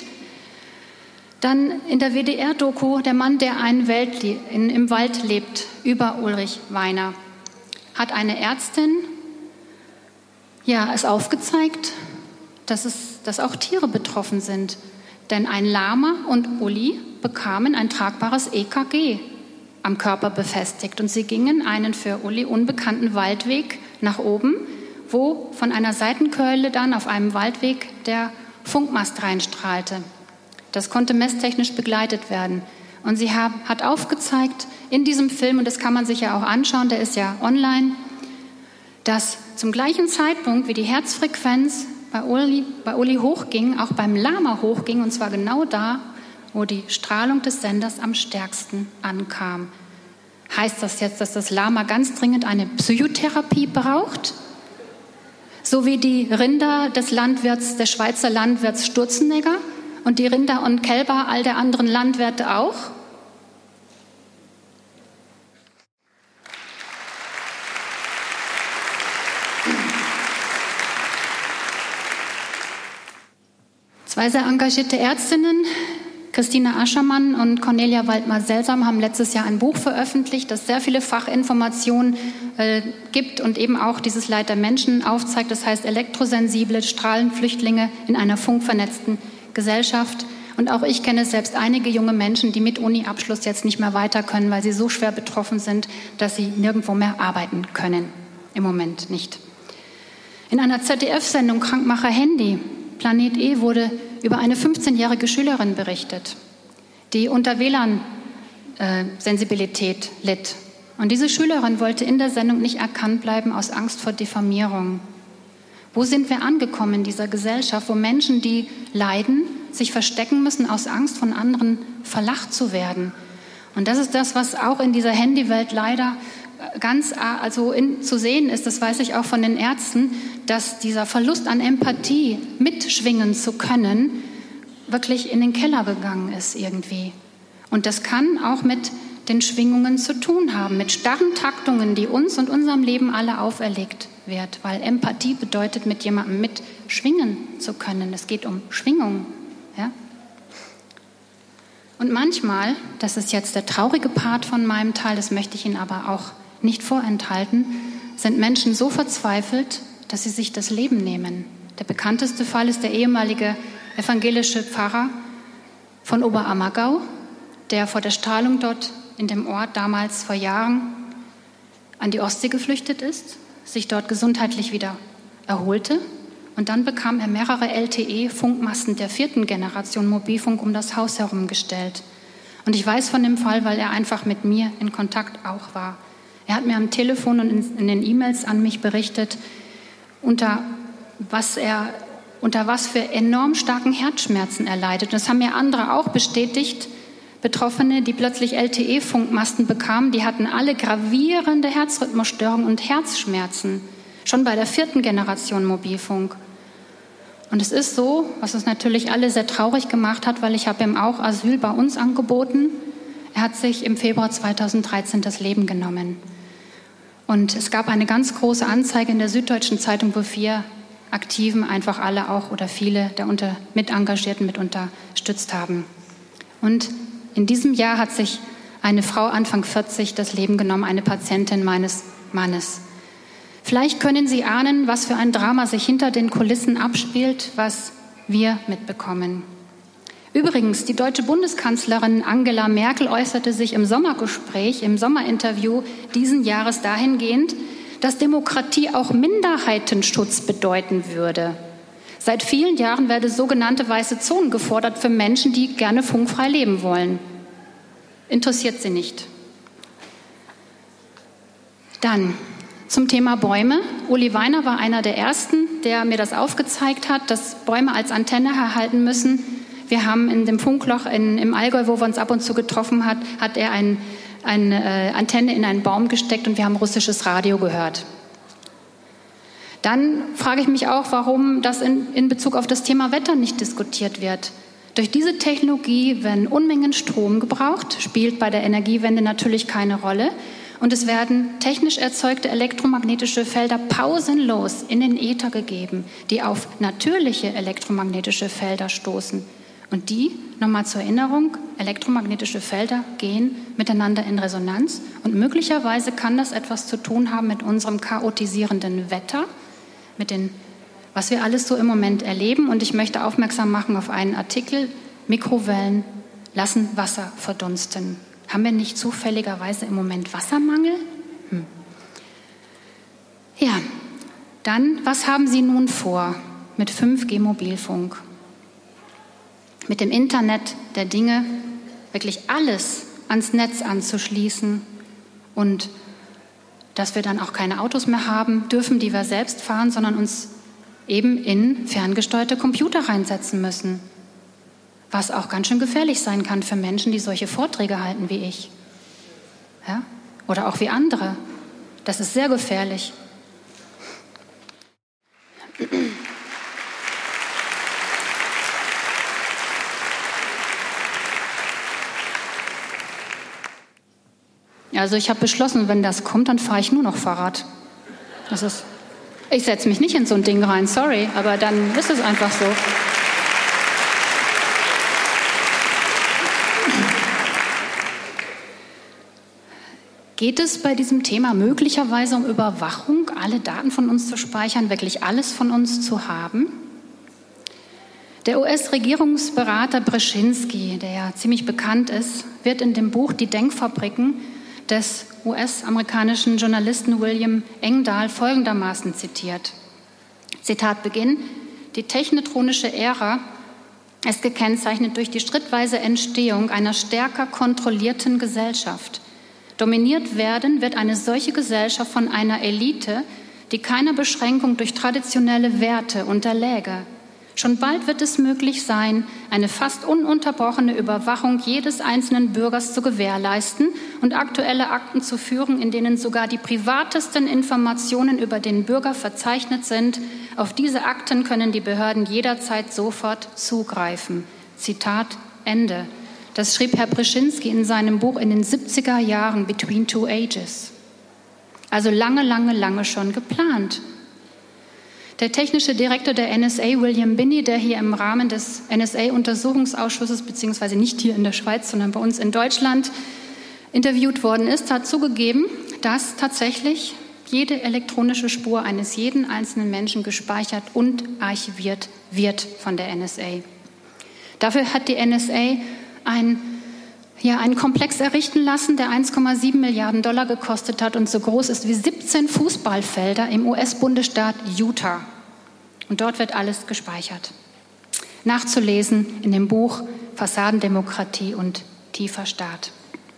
Dann in der W D R-Doku Der Mann, der einen Welt in, im Wald lebt, über Ulrich Weiner, hat eine Ärztin ja, es aufgezeigt, dass, es, dass auch Tiere betroffen sind. Denn ein Lama und Uli bekamen ein tragbares E K G am Körper befestigt. Und sie gingen einen für Uli unbekannten Waldweg nach oben, wo von einer Seitenkeule dann auf einem Waldweg der Funkmast reinstrahlte. Das konnte messtechnisch begleitet werden. Und sie hat aufgezeigt in diesem Film, und das kann man sich ja auch anschauen, der ist ja online, dass zum gleichen Zeitpunkt, wie die Herzfrequenz bei Uli, bei Uli hochging, auch beim Lama hochging, und zwar genau da, wo die Strahlung des Senders am stärksten ankam. Heißt das jetzt, dass das Lama ganz dringend eine Psychotherapie braucht? So wie die Rinder des Landwirts, des Schweizer Landwirts Sturzenegger und die Rinder und Kälber all der anderen Landwirte auch? Zwei sehr engagierte Ärztinnen, Christina Aschermann und Cornelia Waldmar-Selsam, haben letztes Jahr ein Buch veröffentlicht, das sehr viele Fachinformationen äh, gibt und eben auch dieses Leid der Menschen aufzeigt. Das heißt elektrosensible Strahlenflüchtlinge in einer funkvernetzten Gesellschaft. Und auch ich kenne selbst einige junge Menschen, die mit Uni-Abschluss jetzt nicht mehr weiter können, weil sie so schwer betroffen sind, dass sie nirgendwo mehr arbeiten können. Im Moment nicht. In einer Z D F-Sendung Krankmacher Handy, Planet E, wurde über eine fünfzehnjährige Schülerin berichtet, die unter W L A N-Sensibilität litt. Und diese Schülerin wollte in der Sendung nicht erkannt bleiben aus Angst vor Diffamierung. Wo sind wir angekommen in dieser Gesellschaft, wo Menschen, die leiden, sich verstecken müssen aus Angst, von anderen verlacht zu werden? Und das ist das, was auch in dieser Handywelt leider ganz also in, zu sehen ist, das weiß ich auch von den Ärzten, dass dieser Verlust an Empathie mitschwingen zu können, wirklich in den Keller gegangen ist irgendwie. Und das kann auch mit den Schwingungen zu tun haben, mit starren Taktungen, die uns und unserem Leben alle auferlegt wird, weil Empathie bedeutet, mit jemandem mitschwingen zu können. Es geht um Schwingung. Ja? Und manchmal, das ist jetzt der traurige Part von meinem Teil, das möchte ich Ihnen aber auch nicht vorenthalten, sind Menschen so verzweifelt, dass sie sich das Leben nehmen. Der bekannteste Fall ist der ehemalige evangelische Pfarrer von Oberammergau, der vor der Strahlung dort in dem Ort damals vor Jahren an die Ostsee geflüchtet ist, sich dort gesundheitlich wieder erholte, und dann bekam er mehrere L T E-Funkmasten der vierten Generation Mobilfunk um das Haus herum gestellt. Und ich weiß von dem Fall, weil er einfach mit mir in Kontakt auch war. Er hat mir am Telefon und in den E-Mails an mich berichtet, unter was er, unter was für enorm starken Herzschmerzen er leidet. Und das haben mir andere auch bestätigt, Betroffene, die plötzlich L T E-Funkmasten bekamen, die hatten alle gravierende Herzrhythmusstörungen und Herzschmerzen, schon bei der vierten Generation Mobilfunk. Und es ist so, was uns natürlich alle sehr traurig gemacht hat, weil ich habe ihm auch Asyl bei uns angeboten. Er hat sich im Februar zweitausenddreizehn das Leben genommen. Und es gab eine ganz große Anzeige in der Süddeutschen Zeitung, wo vier Aktiven einfach alle auch oder viele der unter, mit Engagierten mit unterstützt haben. Und in diesem Jahr hat sich eine Frau Anfang vierzig das Leben genommen, eine Patientin meines Mannes. Vielleicht können Sie ahnen, was für ein Drama sich hinter den Kulissen abspielt, was wir mitbekommen. Übrigens, die deutsche Bundeskanzlerin Angela Merkel äußerte sich im Sommergespräch, im Sommerinterview diesen Jahres dahingehend, dass Demokratie auch Minderheitenschutz bedeuten würde. Seit vielen Jahren werde sogenannte weiße Zonen gefordert für Menschen, die gerne funkfrei leben wollen. Interessiert sie nicht. Dann zum Thema Bäume. Uli Weiner war einer der Ersten, der mir das aufgezeigt hat, dass Bäume als Antenne erhalten müssen. Wir haben in dem Funkloch in, im Allgäu, wo wir uns ab und zu getroffen hat, hat er ein, eine äh, Antenne in einen Baum gesteckt und wir haben russisches Radio gehört. Dann frage ich mich auch, warum das in, in Bezug auf das Thema Wetter nicht diskutiert wird. Durch diese Technologie werden Unmengen Strom gebraucht, spielt bei der Energiewende natürlich keine Rolle. Und es werden technisch erzeugte elektromagnetische Felder pausenlos in den Äther gegeben, die auf natürliche elektromagnetische Felder stoßen. Und die, nochmal zur Erinnerung, elektromagnetische Felder gehen miteinander in Resonanz. Und möglicherweise kann das etwas zu tun haben mit unserem chaotisierenden Wetter, mit den, was wir alles so im Moment erleben. Und ich möchte aufmerksam machen auf einen Artikel, Mikrowellen lassen Wasser verdunsten. Haben wir nicht zufälligerweise im Moment Wassermangel? Hm. Ja, dann, was haben Sie nun vor mit fünf G Mobilfunk? Mit dem Internet der Dinge wirklich alles ans Netz anzuschließen und dass wir dann auch keine Autos mehr haben dürfen, die wir selbst fahren, sondern uns eben in ferngesteuerte Computer reinsetzen müssen. Was auch ganz schön gefährlich sein kann für Menschen, die solche Vorträge halten wie ich. Ja? Oder auch wie andere. Das ist sehr gefährlich. Also ich habe beschlossen, wenn das kommt, dann fahre ich nur noch Fahrrad. Das ist, ich setze mich nicht in so ein Ding rein, sorry, aber dann ist es einfach so. Geht es bei diesem Thema möglicherweise um Überwachung, alle Daten von uns zu speichern, wirklich alles von uns zu haben? Der U S-Regierungsberater Brzezinski, der ja ziemlich bekannt ist, wird in dem Buch Die Denkfabriken des U S-amerikanischen Journalisten William Engdahl folgendermaßen zitiert. Zitat Beginn: Die technotronische Ära ist gekennzeichnet durch die schrittweise Entstehung einer stärker kontrollierten Gesellschaft. Dominiert werden wird eine solche Gesellschaft von einer Elite, die keiner Beschränkung durch traditionelle Werte unterläge. Schon bald wird es möglich sein, eine fast ununterbrochene Überwachung jedes einzelnen Bürgers zu gewährleisten und aktuelle Akten zu führen, in denen sogar die privatesten Informationen über den Bürger verzeichnet sind. Auf diese Akten können die Behörden jederzeit sofort zugreifen. Zitat Ende. Das schrieb Herr Brzezinski in seinem Buch in den siebziger Jahren, Between Two Ages. Also lange, lange, lange schon geplant. Der technische Direktor der N S A, William Binney, der hier im Rahmen des N S A-Untersuchungsausschusses, beziehungsweise nicht hier in der Schweiz, sondern bei uns in Deutschland, interviewt worden ist, hat zugegeben, dass tatsächlich jede elektronische Spur eines jeden einzelnen Menschen gespeichert und archiviert wird von der N S A. Dafür hat die N S A ein, ja, einen Komplex errichten lassen, der eins Komma sieben Milliarden Dollar gekostet hat und so groß ist wie siebzehn Fußballfelder im U S-Bundesstaat Utah. Und dort wird alles gespeichert. Nachzulesen in dem Buch Fassadendemokratie und tiefer Staat.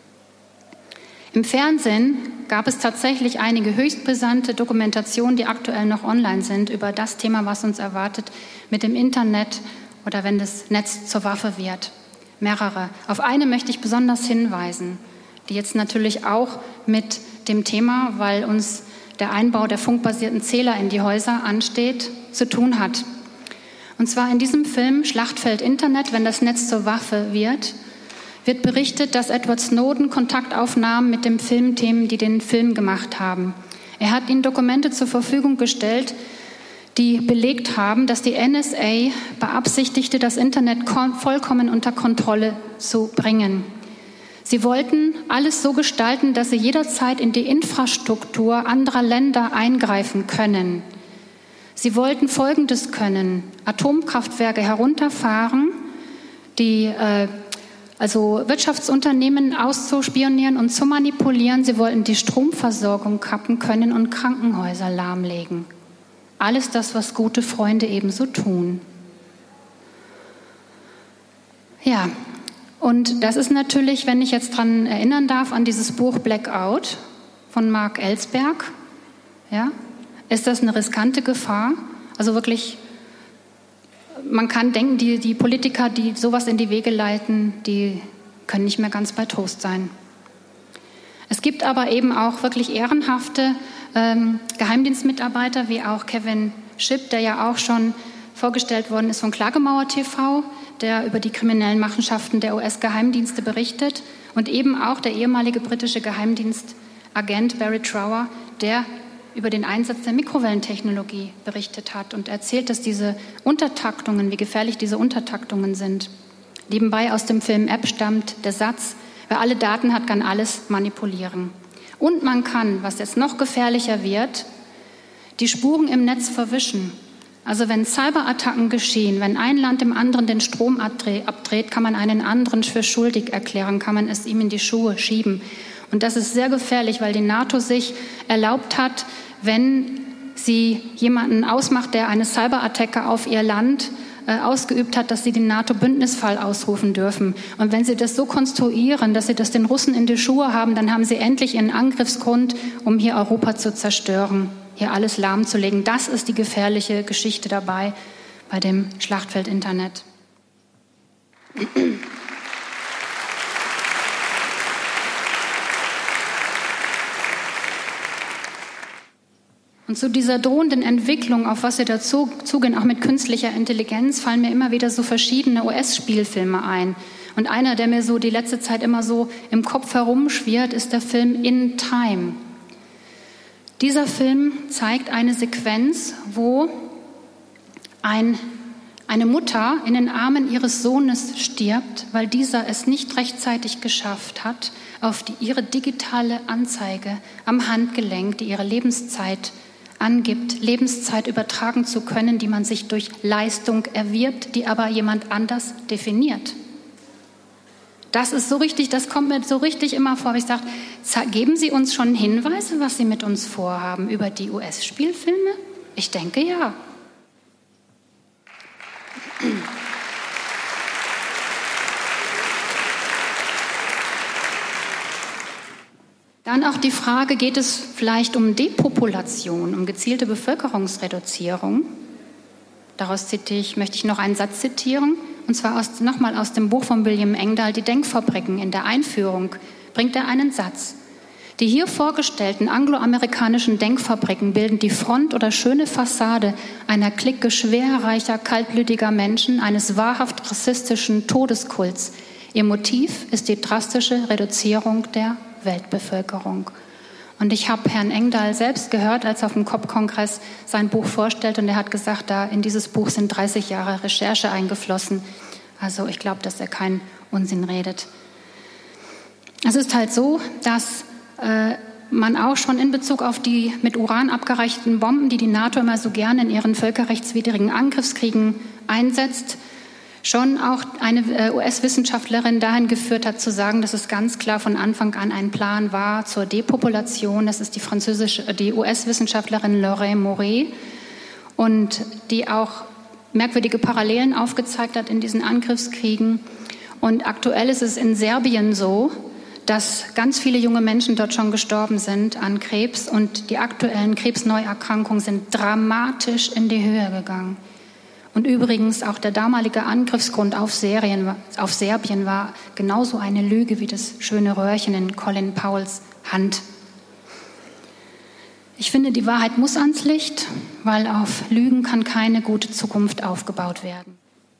Im Fernsehen gab es tatsächlich einige höchst brisante Dokumentationen, die aktuell noch online sind, über das Thema, was uns erwartet mit dem Internet oder wenn das Netz zur Waffe wird. Mehrere. Auf eine möchte ich besonders hinweisen, die jetzt natürlich auch mit dem Thema, weil uns der Einbau der funkbasierten Zähler in die Häuser ansteht, zu tun hat. Und zwar in diesem Film Schlachtfeld Internet, wenn das Netz zur Waffe wird, wird berichtet, dass Edward Snowden Kontakt aufnahm mit dem Filmteam, die den Film gemacht haben. Er hat ihnen Dokumente zur Verfügung gestellt, die belegt haben, dass die N S A beabsichtigte, das Internet vollkommen unter Kontrolle zu bringen. Sie wollten alles so gestalten, dass sie jederzeit in die Infrastruktur anderer Länder eingreifen können. Sie wollten Folgendes können: Atomkraftwerke herunterfahren, die äh, also Wirtschaftsunternehmen auszuspionieren und zu manipulieren. Sie wollten die Stromversorgung kappen können und Krankenhäuser lahmlegen. Alles das, was gute Freunde ebenso tun. Ja, und das ist natürlich, wenn ich jetzt daran erinnern darf, an dieses Buch Blackout von Mark Ellsberg, ja, ist das eine riskante Gefahr? Also wirklich, man kann denken, die, die Politiker, die sowas in die Wege leiten, die können nicht mehr ganz bei Trost sein. Es gibt aber eben auch wirklich ehrenhafte ähm, Geheimdienstmitarbeiter, wie auch Kevin Shipp, der ja auch schon vorgestellt worden ist von Klagemauer T V, der über die kriminellen Machenschaften der U S-Geheimdienste berichtet, und eben auch der ehemalige britische Geheimdienstagent Barry Trower, der über den Einsatz der Mikrowellentechnologie berichtet hat und erzählt, dass diese Untertaktungen, wie gefährlich diese Untertaktungen sind. Nebenbei aus dem Film App stammt der Satz: Wer alle Daten hat, kann alles manipulieren. Und man kann, was jetzt noch gefährlicher wird, die Spuren im Netz verwischen. Also wenn Cyberattacken geschehen, wenn ein Land dem anderen den Strom abdreht, kann man einen anderen für schuldig erklären, kann man es ihm in die Schuhe schieben. Und das ist sehr gefährlich, weil die NATO sich erlaubt hat, wenn sie jemanden ausmacht, der eine Cyberattacke auf ihr Land äh, ausgeübt hat, dass sie den NATO-Bündnisfall ausrufen dürfen. Und wenn sie das so konstruieren, dass sie das den Russen in die Schuhe haben, dann haben sie endlich ihren Angriffsgrund, um hier Europa zu zerstören, hier alles lahmzulegen. Das ist die gefährliche Geschichte dabei bei dem Schlachtfeld-Internet. Und zu dieser drohenden Entwicklung, auf was wir dazu zugehen, auch mit künstlicher Intelligenz, fallen mir immer wieder so verschiedene U S-Spielfilme ein. Und einer, der mir so die letzte Zeit immer so im Kopf herumschwirrt, ist der Film In Time. Dieser Film zeigt eine Sequenz, wo ein, eine Mutter in den Armen ihres Sohnes stirbt, weil dieser es nicht rechtzeitig geschafft hat, auf die, ihre digitale Anzeige am Handgelenk, die ihre Lebenszeit angibt, Lebenszeit übertragen zu können, die man sich durch Leistung erwirbt, die aber jemand anders definiert. Das ist so richtig, das kommt mir so richtig immer vor. Ich sage, geben Sie uns schon Hinweise, was Sie mit uns vorhaben über die U S-Spielfilme? Ich denke, ja. Dann auch die Frage, geht es vielleicht um Depopulation, um gezielte Bevölkerungsreduzierung? Daraus zitiere ich, möchte ich noch einen Satz zitieren, und zwar aus, nochmal aus dem Buch von William Engdahl, Die Denkfabriken. In der Einführung bringt er einen Satz. Die hier vorgestellten angloamerikanischen Denkfabriken bilden die Front oder schöne Fassade einer Clique schwerreicher, kaltblütiger Menschen, eines wahrhaft rassistischen Todeskults. Ihr Motiv ist die drastische Reduzierung der Weltbevölkerung. Und ich habe Herrn Engdahl selbst gehört, als er auf dem C O P-Kongress sein Buch vorstellt, und er hat gesagt, da in dieses Buch sind dreißig Jahre Recherche eingeflossen. Also ich glaube, dass er keinen Unsinn redet. Es ist halt so, dass äh, man auch schon in Bezug auf die mit Uran abgereichten Bomben, die die NATO immer so gerne in ihren völkerrechtswidrigen Angriffskriegen einsetzt, schon auch eine U S-Wissenschaftlerin dahin geführt hat, zu sagen, dass es ganz klar von Anfang an ein Plan war zur Depopulation. Das ist die französische, die U S-Wissenschaftlerin Lorraine Moret, und die auch merkwürdige Parallelen aufgezeigt hat in diesen Angriffskriegen. Und aktuell ist es in Serbien so, dass ganz viele junge Menschen dort schon gestorben sind an Krebs, und die aktuellen Krebsneuerkrankungen sind dramatisch in die Höhe gegangen. Und übrigens auch der damalige Angriffsgrund auf, Serien, auf Serbien war genauso eine Lüge wie das schöne Röhrchen in Colin Powells Hand. Ich finde, die Wahrheit muss ans Licht, weil auf Lügen kann keine gute Zukunft aufgebaut werden.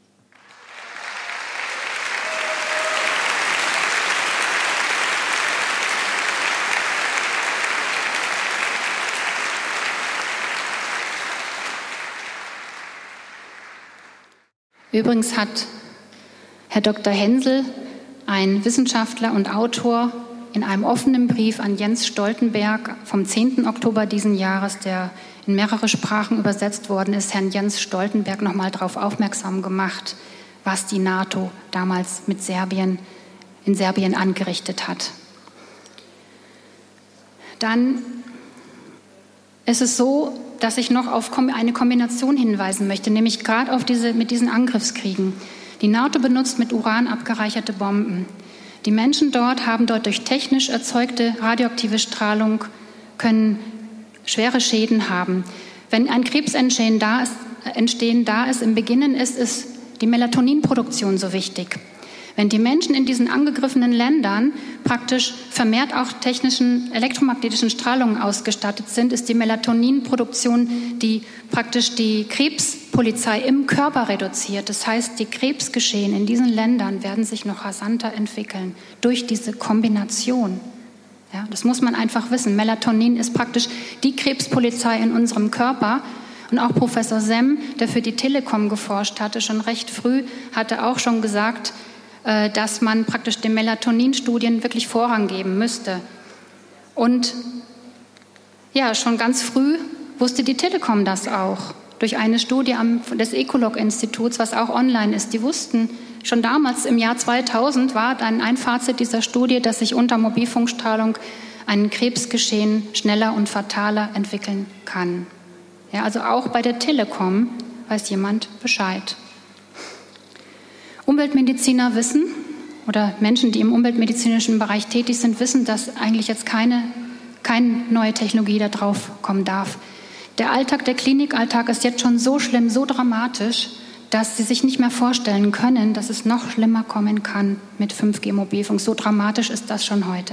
Übrigens hat Herr Doktor Hensel, ein Wissenschaftler und Autor, in einem offenen Brief an Jens Stoltenberg vom zehnten Oktober diesen Jahres, der in mehrere Sprachen übersetzt worden ist, Herrn Jens Stoltenberg nochmal darauf aufmerksam gemacht, was die NATO damals mit Serbien, in Serbien angerichtet hat. Dann ist es so, dass ich noch auf eine Kombination hinweisen möchte, nämlich gerade auf diese, mit diesen Angriffskriegen. Die NATO benutzt mit Uran abgereicherte Bomben. Die Menschen dort haben dort durch technisch erzeugte radioaktive Strahlung, können schwere Schäden haben. Wenn ein Krebsentstehen da ist, entstehen da ist im Beginnen ist, ist die Melatoninproduktion so wichtig. Wenn die Menschen in diesen angegriffenen Ländern praktisch vermehrt auch technischen elektromagnetischen Strahlungen ausgestattet sind, ist die Melatoninproduktion, die praktisch die Krebspolizei im Körper reduziert. Das heißt, die Krebsgeschehen in diesen Ländern werden sich noch rasanter entwickeln durch diese Kombination. Ja, das muss man einfach wissen. Melatonin ist praktisch die Krebspolizei in unserem Körper. Und auch Professor Semm, der für die Telekom geforscht hatte, schon recht früh, hatte auch schon gesagt, dass man praktisch den Melatonin-Studien wirklich Vorrang geben müsste. Und ja, schon ganz früh wusste die Telekom das auch. Durch eine Studie am, des Ecolog-Instituts, was auch online ist. Die wussten, schon damals im Jahr zweitausend war dann ein Fazit dieser Studie, dass sich unter Mobilfunkstrahlung ein Krebsgeschehen schneller und fataler entwickeln kann. Ja, also auch bei der Telekom weiß jemand Bescheid. Umweltmediziner wissen, oder Menschen, die im umweltmedizinischen Bereich tätig sind, wissen, dass eigentlich jetzt keine, keine neue Technologie da drauf kommen darf. Der Alltag, der Klinikalltag ist jetzt schon so schlimm, so dramatisch, dass sie sich nicht mehr vorstellen können, dass es noch schlimmer kommen kann mit fünf G Mobilfunk. So dramatisch ist das schon heute.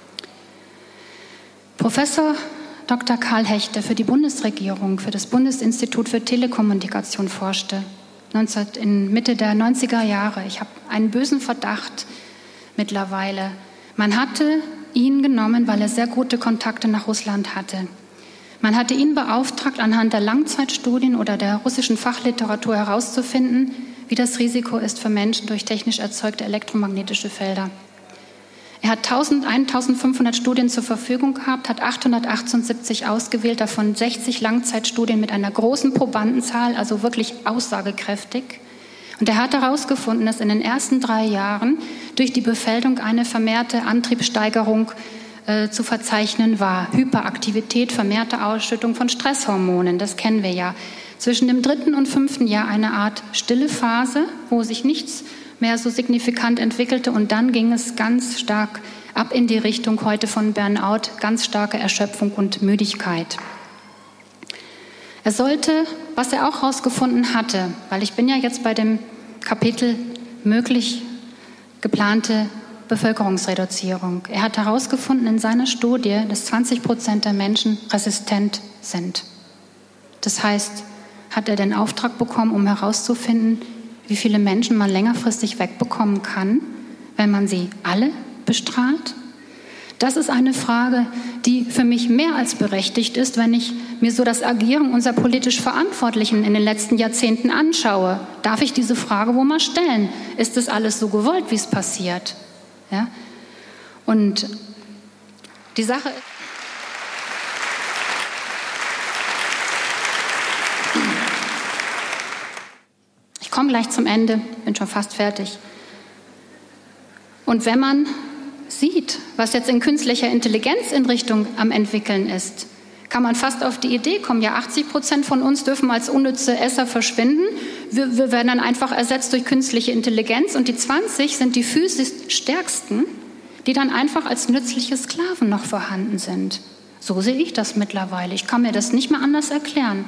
Professor Doktor Karl Hecht, der für die Bundesregierung, für das Bundesinstitut für Telekommunikation forschte, in Mitte der neunziger Jahre. Ich habe einen bösen Verdacht mittlerweile. Man hatte ihn genommen, weil er sehr gute Kontakte nach Russland hatte. Man hatte ihn beauftragt, anhand der Langzeitstudien oder der russischen Fachliteratur herauszufinden, wie das Risiko ist für Menschen durch technisch erzeugte elektromagnetische Felder. Er hat eintausendfünfhundert Studien zur Verfügung gehabt, hat achthundertachtundsiebzig ausgewählt, davon sechzig Langzeitstudien mit einer großen Probandenzahl, also wirklich aussagekräftig. Und er hat herausgefunden, dass in den ersten drei Jahren durch die Befeldung eine vermehrte Antriebssteigerung äh, zu verzeichnen war. Hyperaktivität, vermehrte Ausschüttung von Stresshormonen, das kennen wir ja. Zwischen dem dritten und fünften Jahr eine Art stille Phase, wo sich nichts mehr so signifikant entwickelte, und dann ging es ganz stark ab in die Richtung heute von Burnout, ganz starke Erschöpfung und Müdigkeit. Er sollte, was er auch herausgefunden hatte, weil ich bin ja jetzt bei dem Kapitel möglich geplante Bevölkerungsreduzierung. Er hat herausgefunden in seiner Studie, dass zwanzig Prozent der Menschen resistent sind. Das heißt, hat er den Auftrag bekommen, um herauszufinden, wie viele Menschen man längerfristig wegbekommen kann, wenn man sie alle bestrahlt? Das ist eine Frage, die für mich mehr als berechtigt ist, wenn ich mir so das Agieren unserer politisch Verantwortlichen in den letzten Jahrzehnten anschaue. Darf ich diese Frage wohl mal stellen? Ist das alles so gewollt, wie es passiert? Ja? Und die Sache ist, ich komme gleich zum Ende, bin schon fast fertig. Und wenn man sieht, was jetzt in künstlicher Intelligenz in Richtung am entwickeln ist, kann man fast auf die Idee kommen, ja, achtzig Prozent von uns dürfen als unnütze Esser verschwinden. Wir, wir werden dann einfach ersetzt durch künstliche Intelligenz, und die zwanzig sind die physisch stärksten, die dann einfach als nützliche Sklaven noch vorhanden sind. So sehe ich das mittlerweile. Ich kann mir das nicht mehr anders erklären.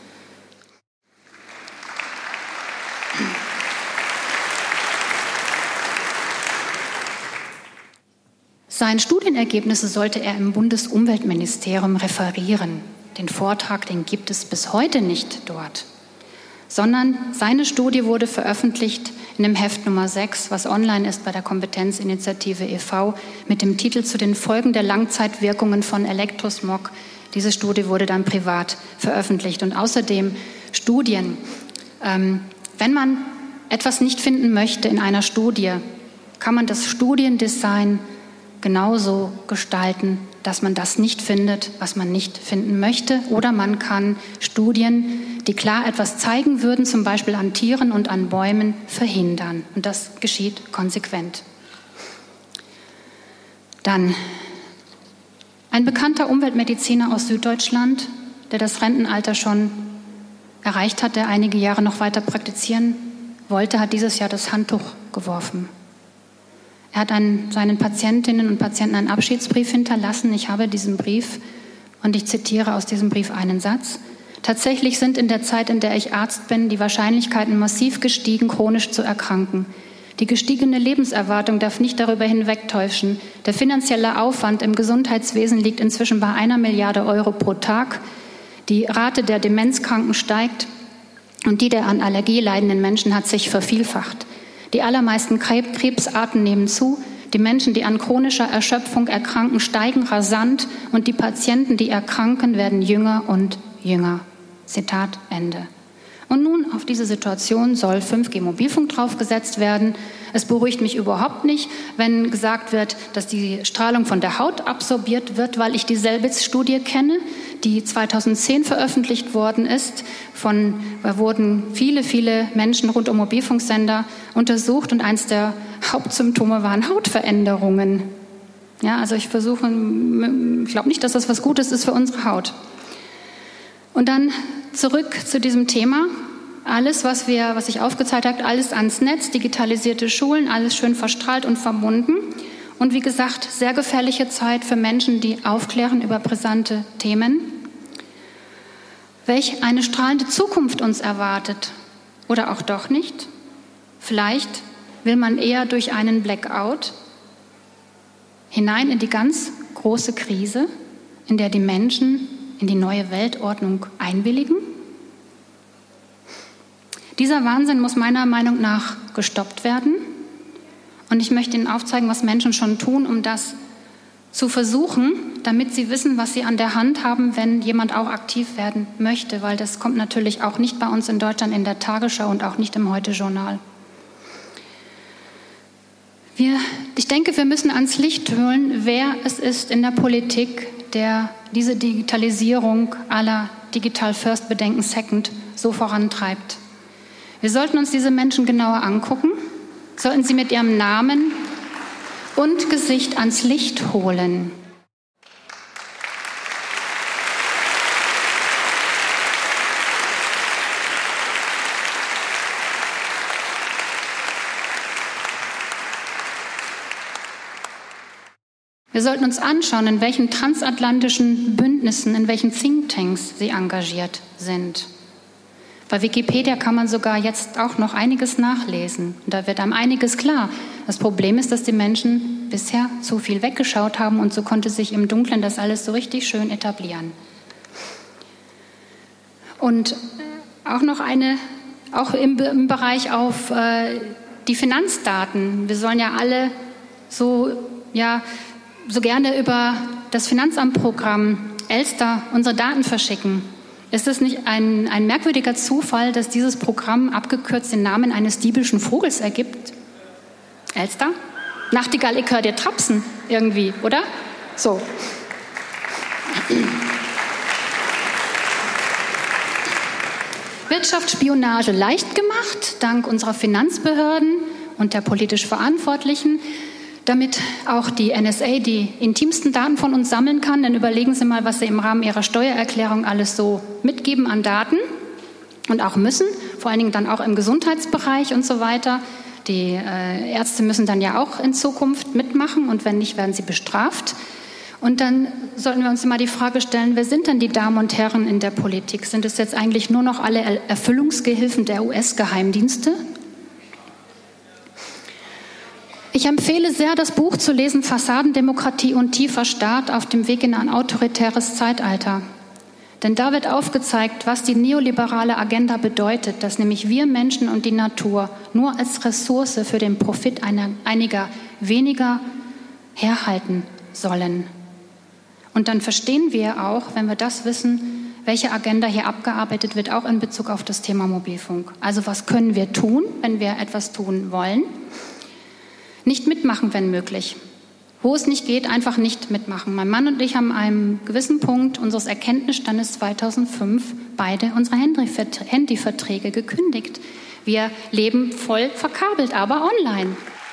Seine Studienergebnisse sollte er im Bundesumweltministerium referieren. Den Vortrag, den gibt es bis heute nicht dort, sondern seine Studie wurde veröffentlicht in dem Heft Nummer sechs, was online ist bei der Kompetenzinitiative e V, mit dem Titel zu den Folgen der Langzeitwirkungen von Elektrosmog. Diese Studie wurde dann privat veröffentlicht. Und außerdem Studien. Ähm, wenn man etwas nicht finden möchte in einer Studie, kann man das Studiendesign genauso gestalten, dass man das nicht findet, was man nicht finden möchte. Oder man kann Studien die klar etwas zeigen würden, zum Beispiel an Tieren und an Bäumen, verhindern. Und das geschieht konsequent. Dann ein bekannter Umweltmediziner aus Süddeutschland, der das Rentenalter schon erreicht hat, der einige Jahre noch weiter praktizieren wollte, hat dieses Jahr das Handtuch geworfen. Er hat einen, seinen Patientinnen und Patienten einen Abschiedsbrief hinterlassen. Ich habe diesen Brief und ich zitiere aus diesem Brief einen Satz. Tatsächlich sind in der Zeit, in der ich Arzt bin, die Wahrscheinlichkeiten massiv gestiegen, chronisch zu erkranken. Die gestiegene Lebenserwartung darf nicht darüber hinwegtäuschen. Der finanzielle Aufwand im Gesundheitswesen liegt inzwischen bei einer Milliarde Euro pro Tag. Die Rate der Demenzkranken steigt und die der an Allergie leidenden Menschen hat sich vervielfacht. Die allermeisten Krebsarten nehmen zu. Die Menschen, die an chronischer Erschöpfung erkranken, steigen rasant und die Patienten, die erkranken, werden jünger und jünger. Zitat Ende. Und nun auf diese Situation soll fünf G Mobilfunk draufgesetzt werden. Es beruhigt mich überhaupt nicht, wenn gesagt wird, dass die Strahlung von der Haut absorbiert wird, weil ich die Selbitz-Studie kenne, die zweitausendzehn veröffentlicht worden ist. Von, da wurden viele, viele Menschen rund um Mobilfunksender untersucht und eins der Hauptsymptome waren Hautveränderungen. Ja, also ich versuche, ich glaube nicht, dass das was Gutes ist für unsere Haut. Und dann zurück zu diesem Thema. Alles, was wir, was ich aufgezeigt habe, alles ans Netz, digitalisierte Schulen, alles schön verstrahlt und verbunden. Und wie gesagt, sehr gefährliche Zeit für Menschen, die aufklären über brisante Themen. Welch eine strahlende Zukunft uns erwartet. Oder auch doch nicht. Vielleicht will man eher durch einen Blackout hinein in die ganz große Krise, in der die Menschen in die neue Weltordnung einwilligen. Dieser Wahnsinn muss meiner Meinung nach gestoppt werden. Und ich möchte Ihnen aufzeigen, was Menschen schon tun, um das zu versuchen, damit sie wissen, was sie an der Hand haben, wenn jemand auch aktiv werden möchte. Weil das kommt natürlich auch nicht bei uns in Deutschland in der Tagesschau und auch nicht im Heute-Journal. Wir, ich denke, wir müssen ans Licht holen, wer es ist in der Politik, der diese Digitalisierung à la Digital First, Bedenken Second so vorantreibt. Wir sollten uns diese Menschen genauer angucken, sollten sie mit ihrem Namen und Gesicht ans Licht holen. Wir sollten uns anschauen, in welchen transatlantischen Bündnissen, in welchen Thinktanks sie engagiert sind. Bei Wikipedia kann man sogar jetzt auch noch einiges nachlesen. Und da wird einem einiges klar. Das Problem ist, dass die Menschen bisher zu viel weggeschaut haben und so konnte sich im Dunkeln das alles so richtig schön etablieren. Und auch noch eine, auch im, im Bereich auf äh, die Finanzdaten. Wir sollen ja alle so, ja, so gerne über das Finanzamtprogramm Elster unsere Daten verschicken. Ist es nicht ein, ein merkwürdiger Zufall, dass dieses Programm abgekürzt den Namen eines diebischen Vogels ergibt? Elster? Nachtigall, ich hör dir trapsen irgendwie, oder? So. Wirtschaftsspionage leicht gemacht, dank unserer Finanzbehörden und der politisch Verantwortlichen, damit auch die N S A die intimsten Daten von uns sammeln kann. Dann überlegen Sie mal, was Sie im Rahmen Ihrer Steuererklärung alles so mitgeben an Daten und auch müssen, vor allen Dingen dann auch im Gesundheitsbereich und so weiter. Die äh, Ärzte müssen dann ja auch in Zukunft mitmachen und wenn nicht, werden sie bestraft. Und dann sollten wir uns mal die Frage stellen, wer sind denn die Damen und Herren in der Politik? Sind es jetzt eigentlich nur noch alle Erfüllungsgehilfen der U S-Geheimdienste? Ich empfehle sehr, das Buch zu lesen, Fassadendemokratie und tiefer Staat auf dem Weg in ein autoritäres Zeitalter. Denn da wird aufgezeigt, was die neoliberale Agenda bedeutet, dass nämlich wir Menschen und die Natur nur als Ressource für den Profit einer, einiger weniger herhalten sollen. Und dann verstehen wir auch, wenn wir das wissen, welche Agenda hier abgearbeitet wird, auch in Bezug auf das Thema Mobilfunk. Also was können wir tun, wenn wir etwas tun wollen? Nicht mitmachen, wenn möglich. Wo es nicht geht, einfach nicht mitmachen. Mein Mann und ich haben an einem gewissen Punkt unseres Erkenntnisstandes zweitausendfünf beide unsere Handyverträge gekündigt. Wir leben voll verkabelt, aber online.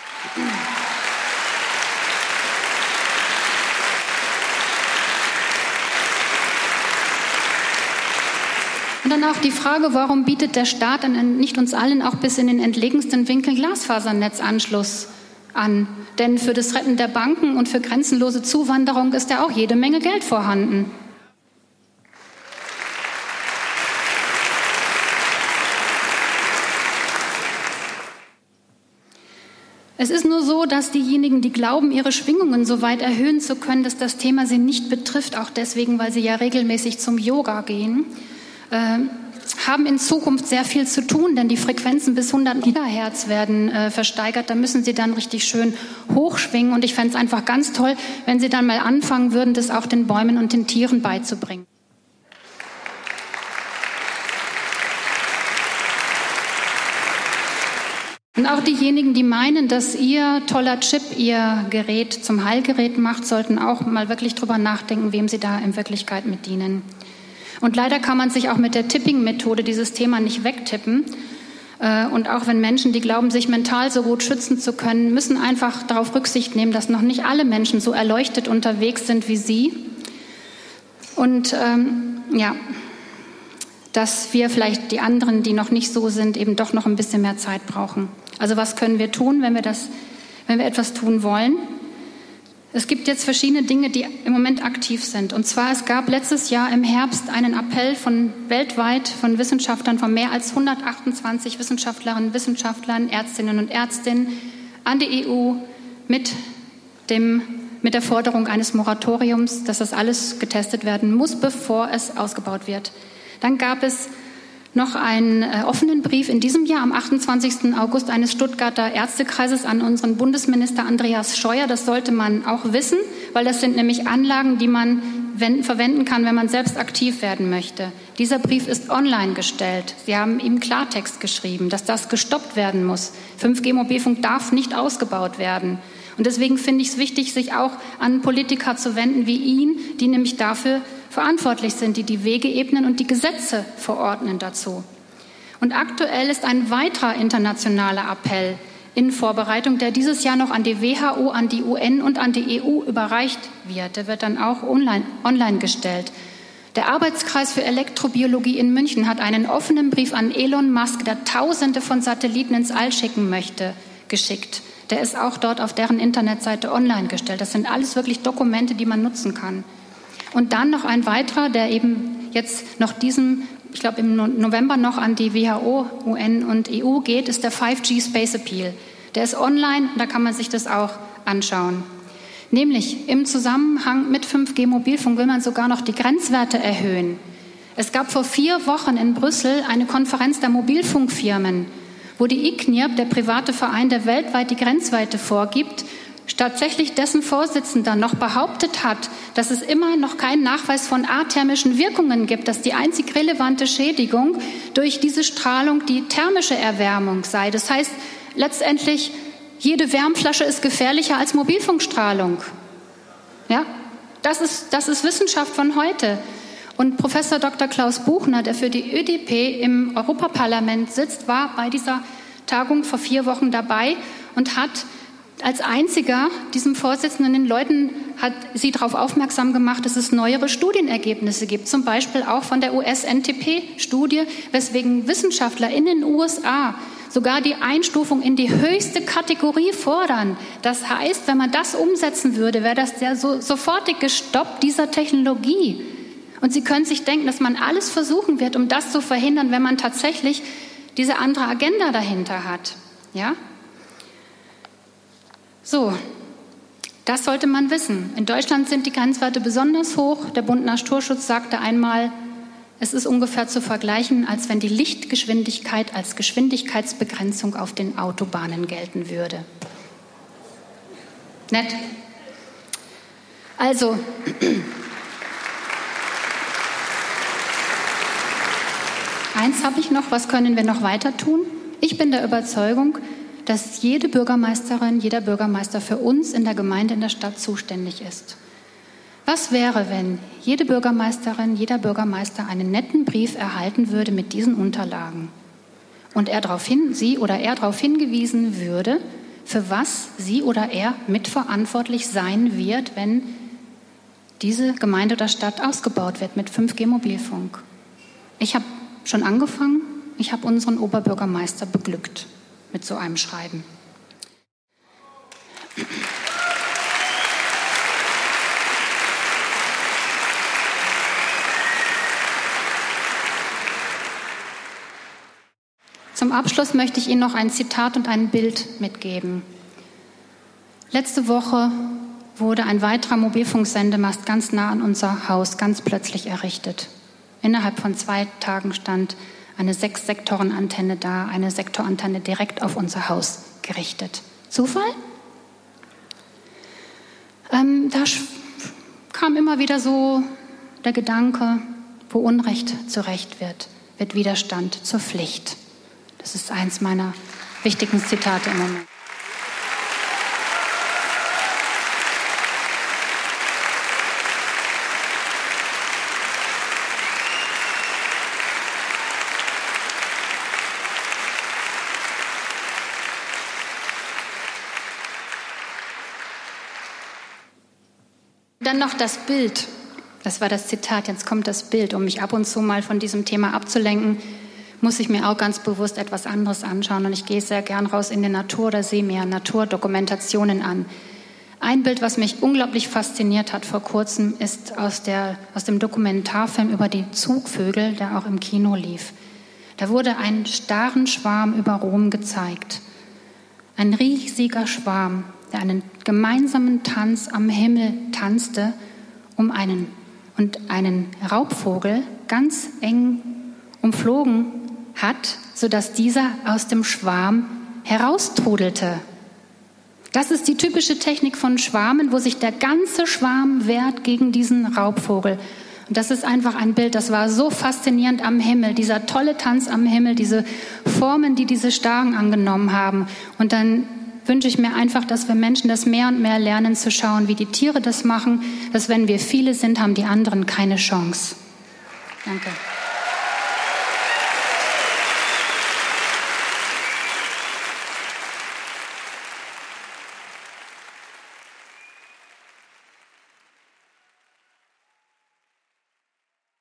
Und dann auch die Frage, warum bietet der Staat an, nicht uns allen auch bis in den entlegensten Winkel Glasfasernetzanschluss an? Denn für das Retten der Banken und für grenzenlose Zuwanderung ist ja auch jede Menge Geld vorhanden. Es ist nur so, dass diejenigen, die glauben, ihre Schwingungen so weit erhöhen zu können, dass das Thema sie nicht betrifft, auch deswegen, weil sie ja regelmäßig zum Yoga gehen, äh, haben in Zukunft sehr viel zu tun, denn die Frequenzen bis hundert Gigahertz werden äh, versteigert. Da müssen sie dann richtig schön hochschwingen. Und ich fände es einfach ganz toll, wenn sie dann mal anfangen würden, das auch den Bäumen und den Tieren beizubringen. Und auch diejenigen, die meinen, dass ihr toller Chip ihr Gerät zum Heilgerät macht, sollten auch mal wirklich drüber nachdenken, wem sie da in Wirklichkeit mit dienen. Und leider kann man sich auch mit der Tipping-Methode dieses Thema nicht wegtippen. Und auch wenn Menschen, die glauben, sich mental so gut schützen zu können, müssen einfach darauf Rücksicht nehmen, dass noch nicht alle Menschen so erleuchtet unterwegs sind wie sie. Und ähm, ja, dass wir vielleicht die anderen, die noch nicht so sind, eben doch noch ein bisschen mehr Zeit brauchen. Also was können wir tun, wenn wir das, wenn wir etwas tun wollen? Es gibt jetzt verschiedene Dinge, die im Moment aktiv sind. Und zwar, es gab letztes Jahr im Herbst einen Appell von weltweit von Wissenschaftlern, von mehr als hundertachtundzwanzig Wissenschaftlerinnen, Wissenschaftlern, Ärztinnen und Ärztinnen an die E U mit dem, mit der Forderung eines Moratoriums, dass das alles getestet werden muss, bevor es ausgebaut wird. Dann gab es noch einen äh, offenen Brief in diesem Jahr am achtundzwanzigsten August eines Stuttgarter Ärztekreises an unseren Bundesminister Andreas Scheuer. Das sollte man auch wissen, weil das sind nämlich Anlagen, die man wenden, verwenden kann, wenn man selbst aktiv werden möchte. Dieser Brief ist online gestellt. Sie haben ihm Klartext geschrieben, dass das gestoppt werden muss. fünf G Mobilfunk darf nicht ausgebaut werden. Und deswegen finde ich es wichtig, sich auch an Politiker zu wenden wie ihn, die nämlich dafür verantwortlich sind, die die Wege ebnen und die Gesetze verordnen dazu. Und aktuell ist ein weiterer internationaler Appell in Vorbereitung, der dieses Jahr noch an die W H O, an die U N und an die E U überreicht wird. Der wird dann auch online, online gestellt. Der Arbeitskreis für Elektrobiologie in München hat einen offenen Brief an Elon Musk, der Tausende von Satelliten ins All schicken möchte, geschickt. Der ist auch dort auf deren Internetseite online gestellt. Das sind alles wirklich Dokumente, die man nutzen kann. Und dann noch ein weiterer, der eben jetzt noch diesem, ich glaube im November noch an die W H O, U N und E U geht, ist der fünf G Space Appeal. Der ist online, da kann man sich das auch anschauen. Nämlich im Zusammenhang mit fünf G Mobilfunk will man sogar noch die Grenzwerte erhöhen. Es gab vor vier Wochen in Brüssel eine Konferenz der Mobilfunkfirmen, wo die I C N I R P, der private Verein, der weltweit die Grenzwerte vorgibt, tatsächlich dessen Vorsitzender noch behauptet hat, dass es immer noch keinen Nachweis von athermischen Wirkungen gibt, dass die einzig relevante Schädigung durch diese Strahlung die thermische Erwärmung sei. Das heißt, letztendlich, jede Wärmflasche ist gefährlicher als Mobilfunkstrahlung. Ja? Das ist, das ist Wissenschaft von heute. Und Professor Doktor Klaus Buchner, der für die Ö D P im Europaparlament sitzt, war bei dieser Tagung vor vier Wochen dabei und hat als einziger diesem Vorsitzenden den Leuten hat sie darauf aufmerksam gemacht, dass es neuere Studienergebnisse gibt, zum Beispiel auch von der U S N T P-Studie, weswegen Wissenschaftler in den U S A sogar die Einstufung in die höchste Kategorie fordern. Das heißt, wenn man das umsetzen würde, wäre das der so, sofortige Stopp dieser Technologie. Und Sie können sich denken, dass man alles versuchen wird, um das zu verhindern, wenn man tatsächlich diese andere Agenda dahinter hat. Ja? So, das sollte man wissen. In Deutschland sind die Grenzwerte besonders hoch. Der Bund Naturschutz sagte einmal, es ist ungefähr zu vergleichen, als wenn die Lichtgeschwindigkeit als Geschwindigkeitsbegrenzung auf den Autobahnen gelten würde. Nett? Also, eins habe ich noch, was können wir noch weiter tun? Ich bin der Überzeugung, dass jede Bürgermeisterin, jeder Bürgermeister für uns in der Gemeinde, in der Stadt zuständig ist. Was wäre, wenn jede Bürgermeisterin, jeder Bürgermeister einen netten Brief erhalten würde mit diesen Unterlagen und er darauf hin, sie oder er darauf hingewiesen würde, für was sie oder er mitverantwortlich sein wird, wenn diese Gemeinde oder Stadt ausgebaut wird mit fünf G Mobilfunk. Ich habe schon angefangen, ich habe unseren Oberbürgermeister beglückt mit so einem Schreiben. Zum Abschluss möchte ich Ihnen noch ein Zitat und ein Bild mitgeben. Letzte Woche wurde ein weiterer Mobilfunksendemast ganz nah an unser Haus ganz plötzlich errichtet. Innerhalb von zwei Tagen stand eine Sechs-Sektoren-Antenne da, eine Sektorantenne direkt auf unser Haus gerichtet. Zufall? Ähm, da kam immer wieder so der Gedanke, wo Unrecht zu Recht wird, wird Widerstand zur Pflicht. Das ist eins meiner wichtigen Zitate im Moment. Dann noch das Bild. Das war das Zitat. Jetzt kommt das Bild. Um mich ab und zu mal von diesem Thema abzulenken, muss ich mir auch ganz bewusst etwas anderes anschauen. Und ich gehe sehr gern raus in die Natur oder sehe mir Naturdokumentationen an. Ein Bild, was mich unglaublich fasziniert hat vor kurzem, ist aus, der, aus dem Dokumentarfilm über die Zugvögel, der auch im Kino lief. Da wurde ein Starenschwarm über Rom gezeigt. Ein riesiger Schwarm, der einen gemeinsamen Tanz am Himmel tanzte, um einen und einen Raubvogel ganz eng umflogen hat, sodass dieser aus dem Schwarm heraustrudelte. Das ist die typische Technik von Schwarmen, wo sich der ganze Schwarm wehrt gegen diesen Raubvogel. Und das ist einfach ein Bild, das war so faszinierend am Himmel, dieser tolle Tanz am Himmel, diese Formen, die diese Staren angenommen haben. Und dann wünsche ich mir einfach, dass wir Menschen das mehr und mehr lernen zu schauen, wie die Tiere das machen, dass wenn wir viele sind, haben die anderen keine Chance. Danke.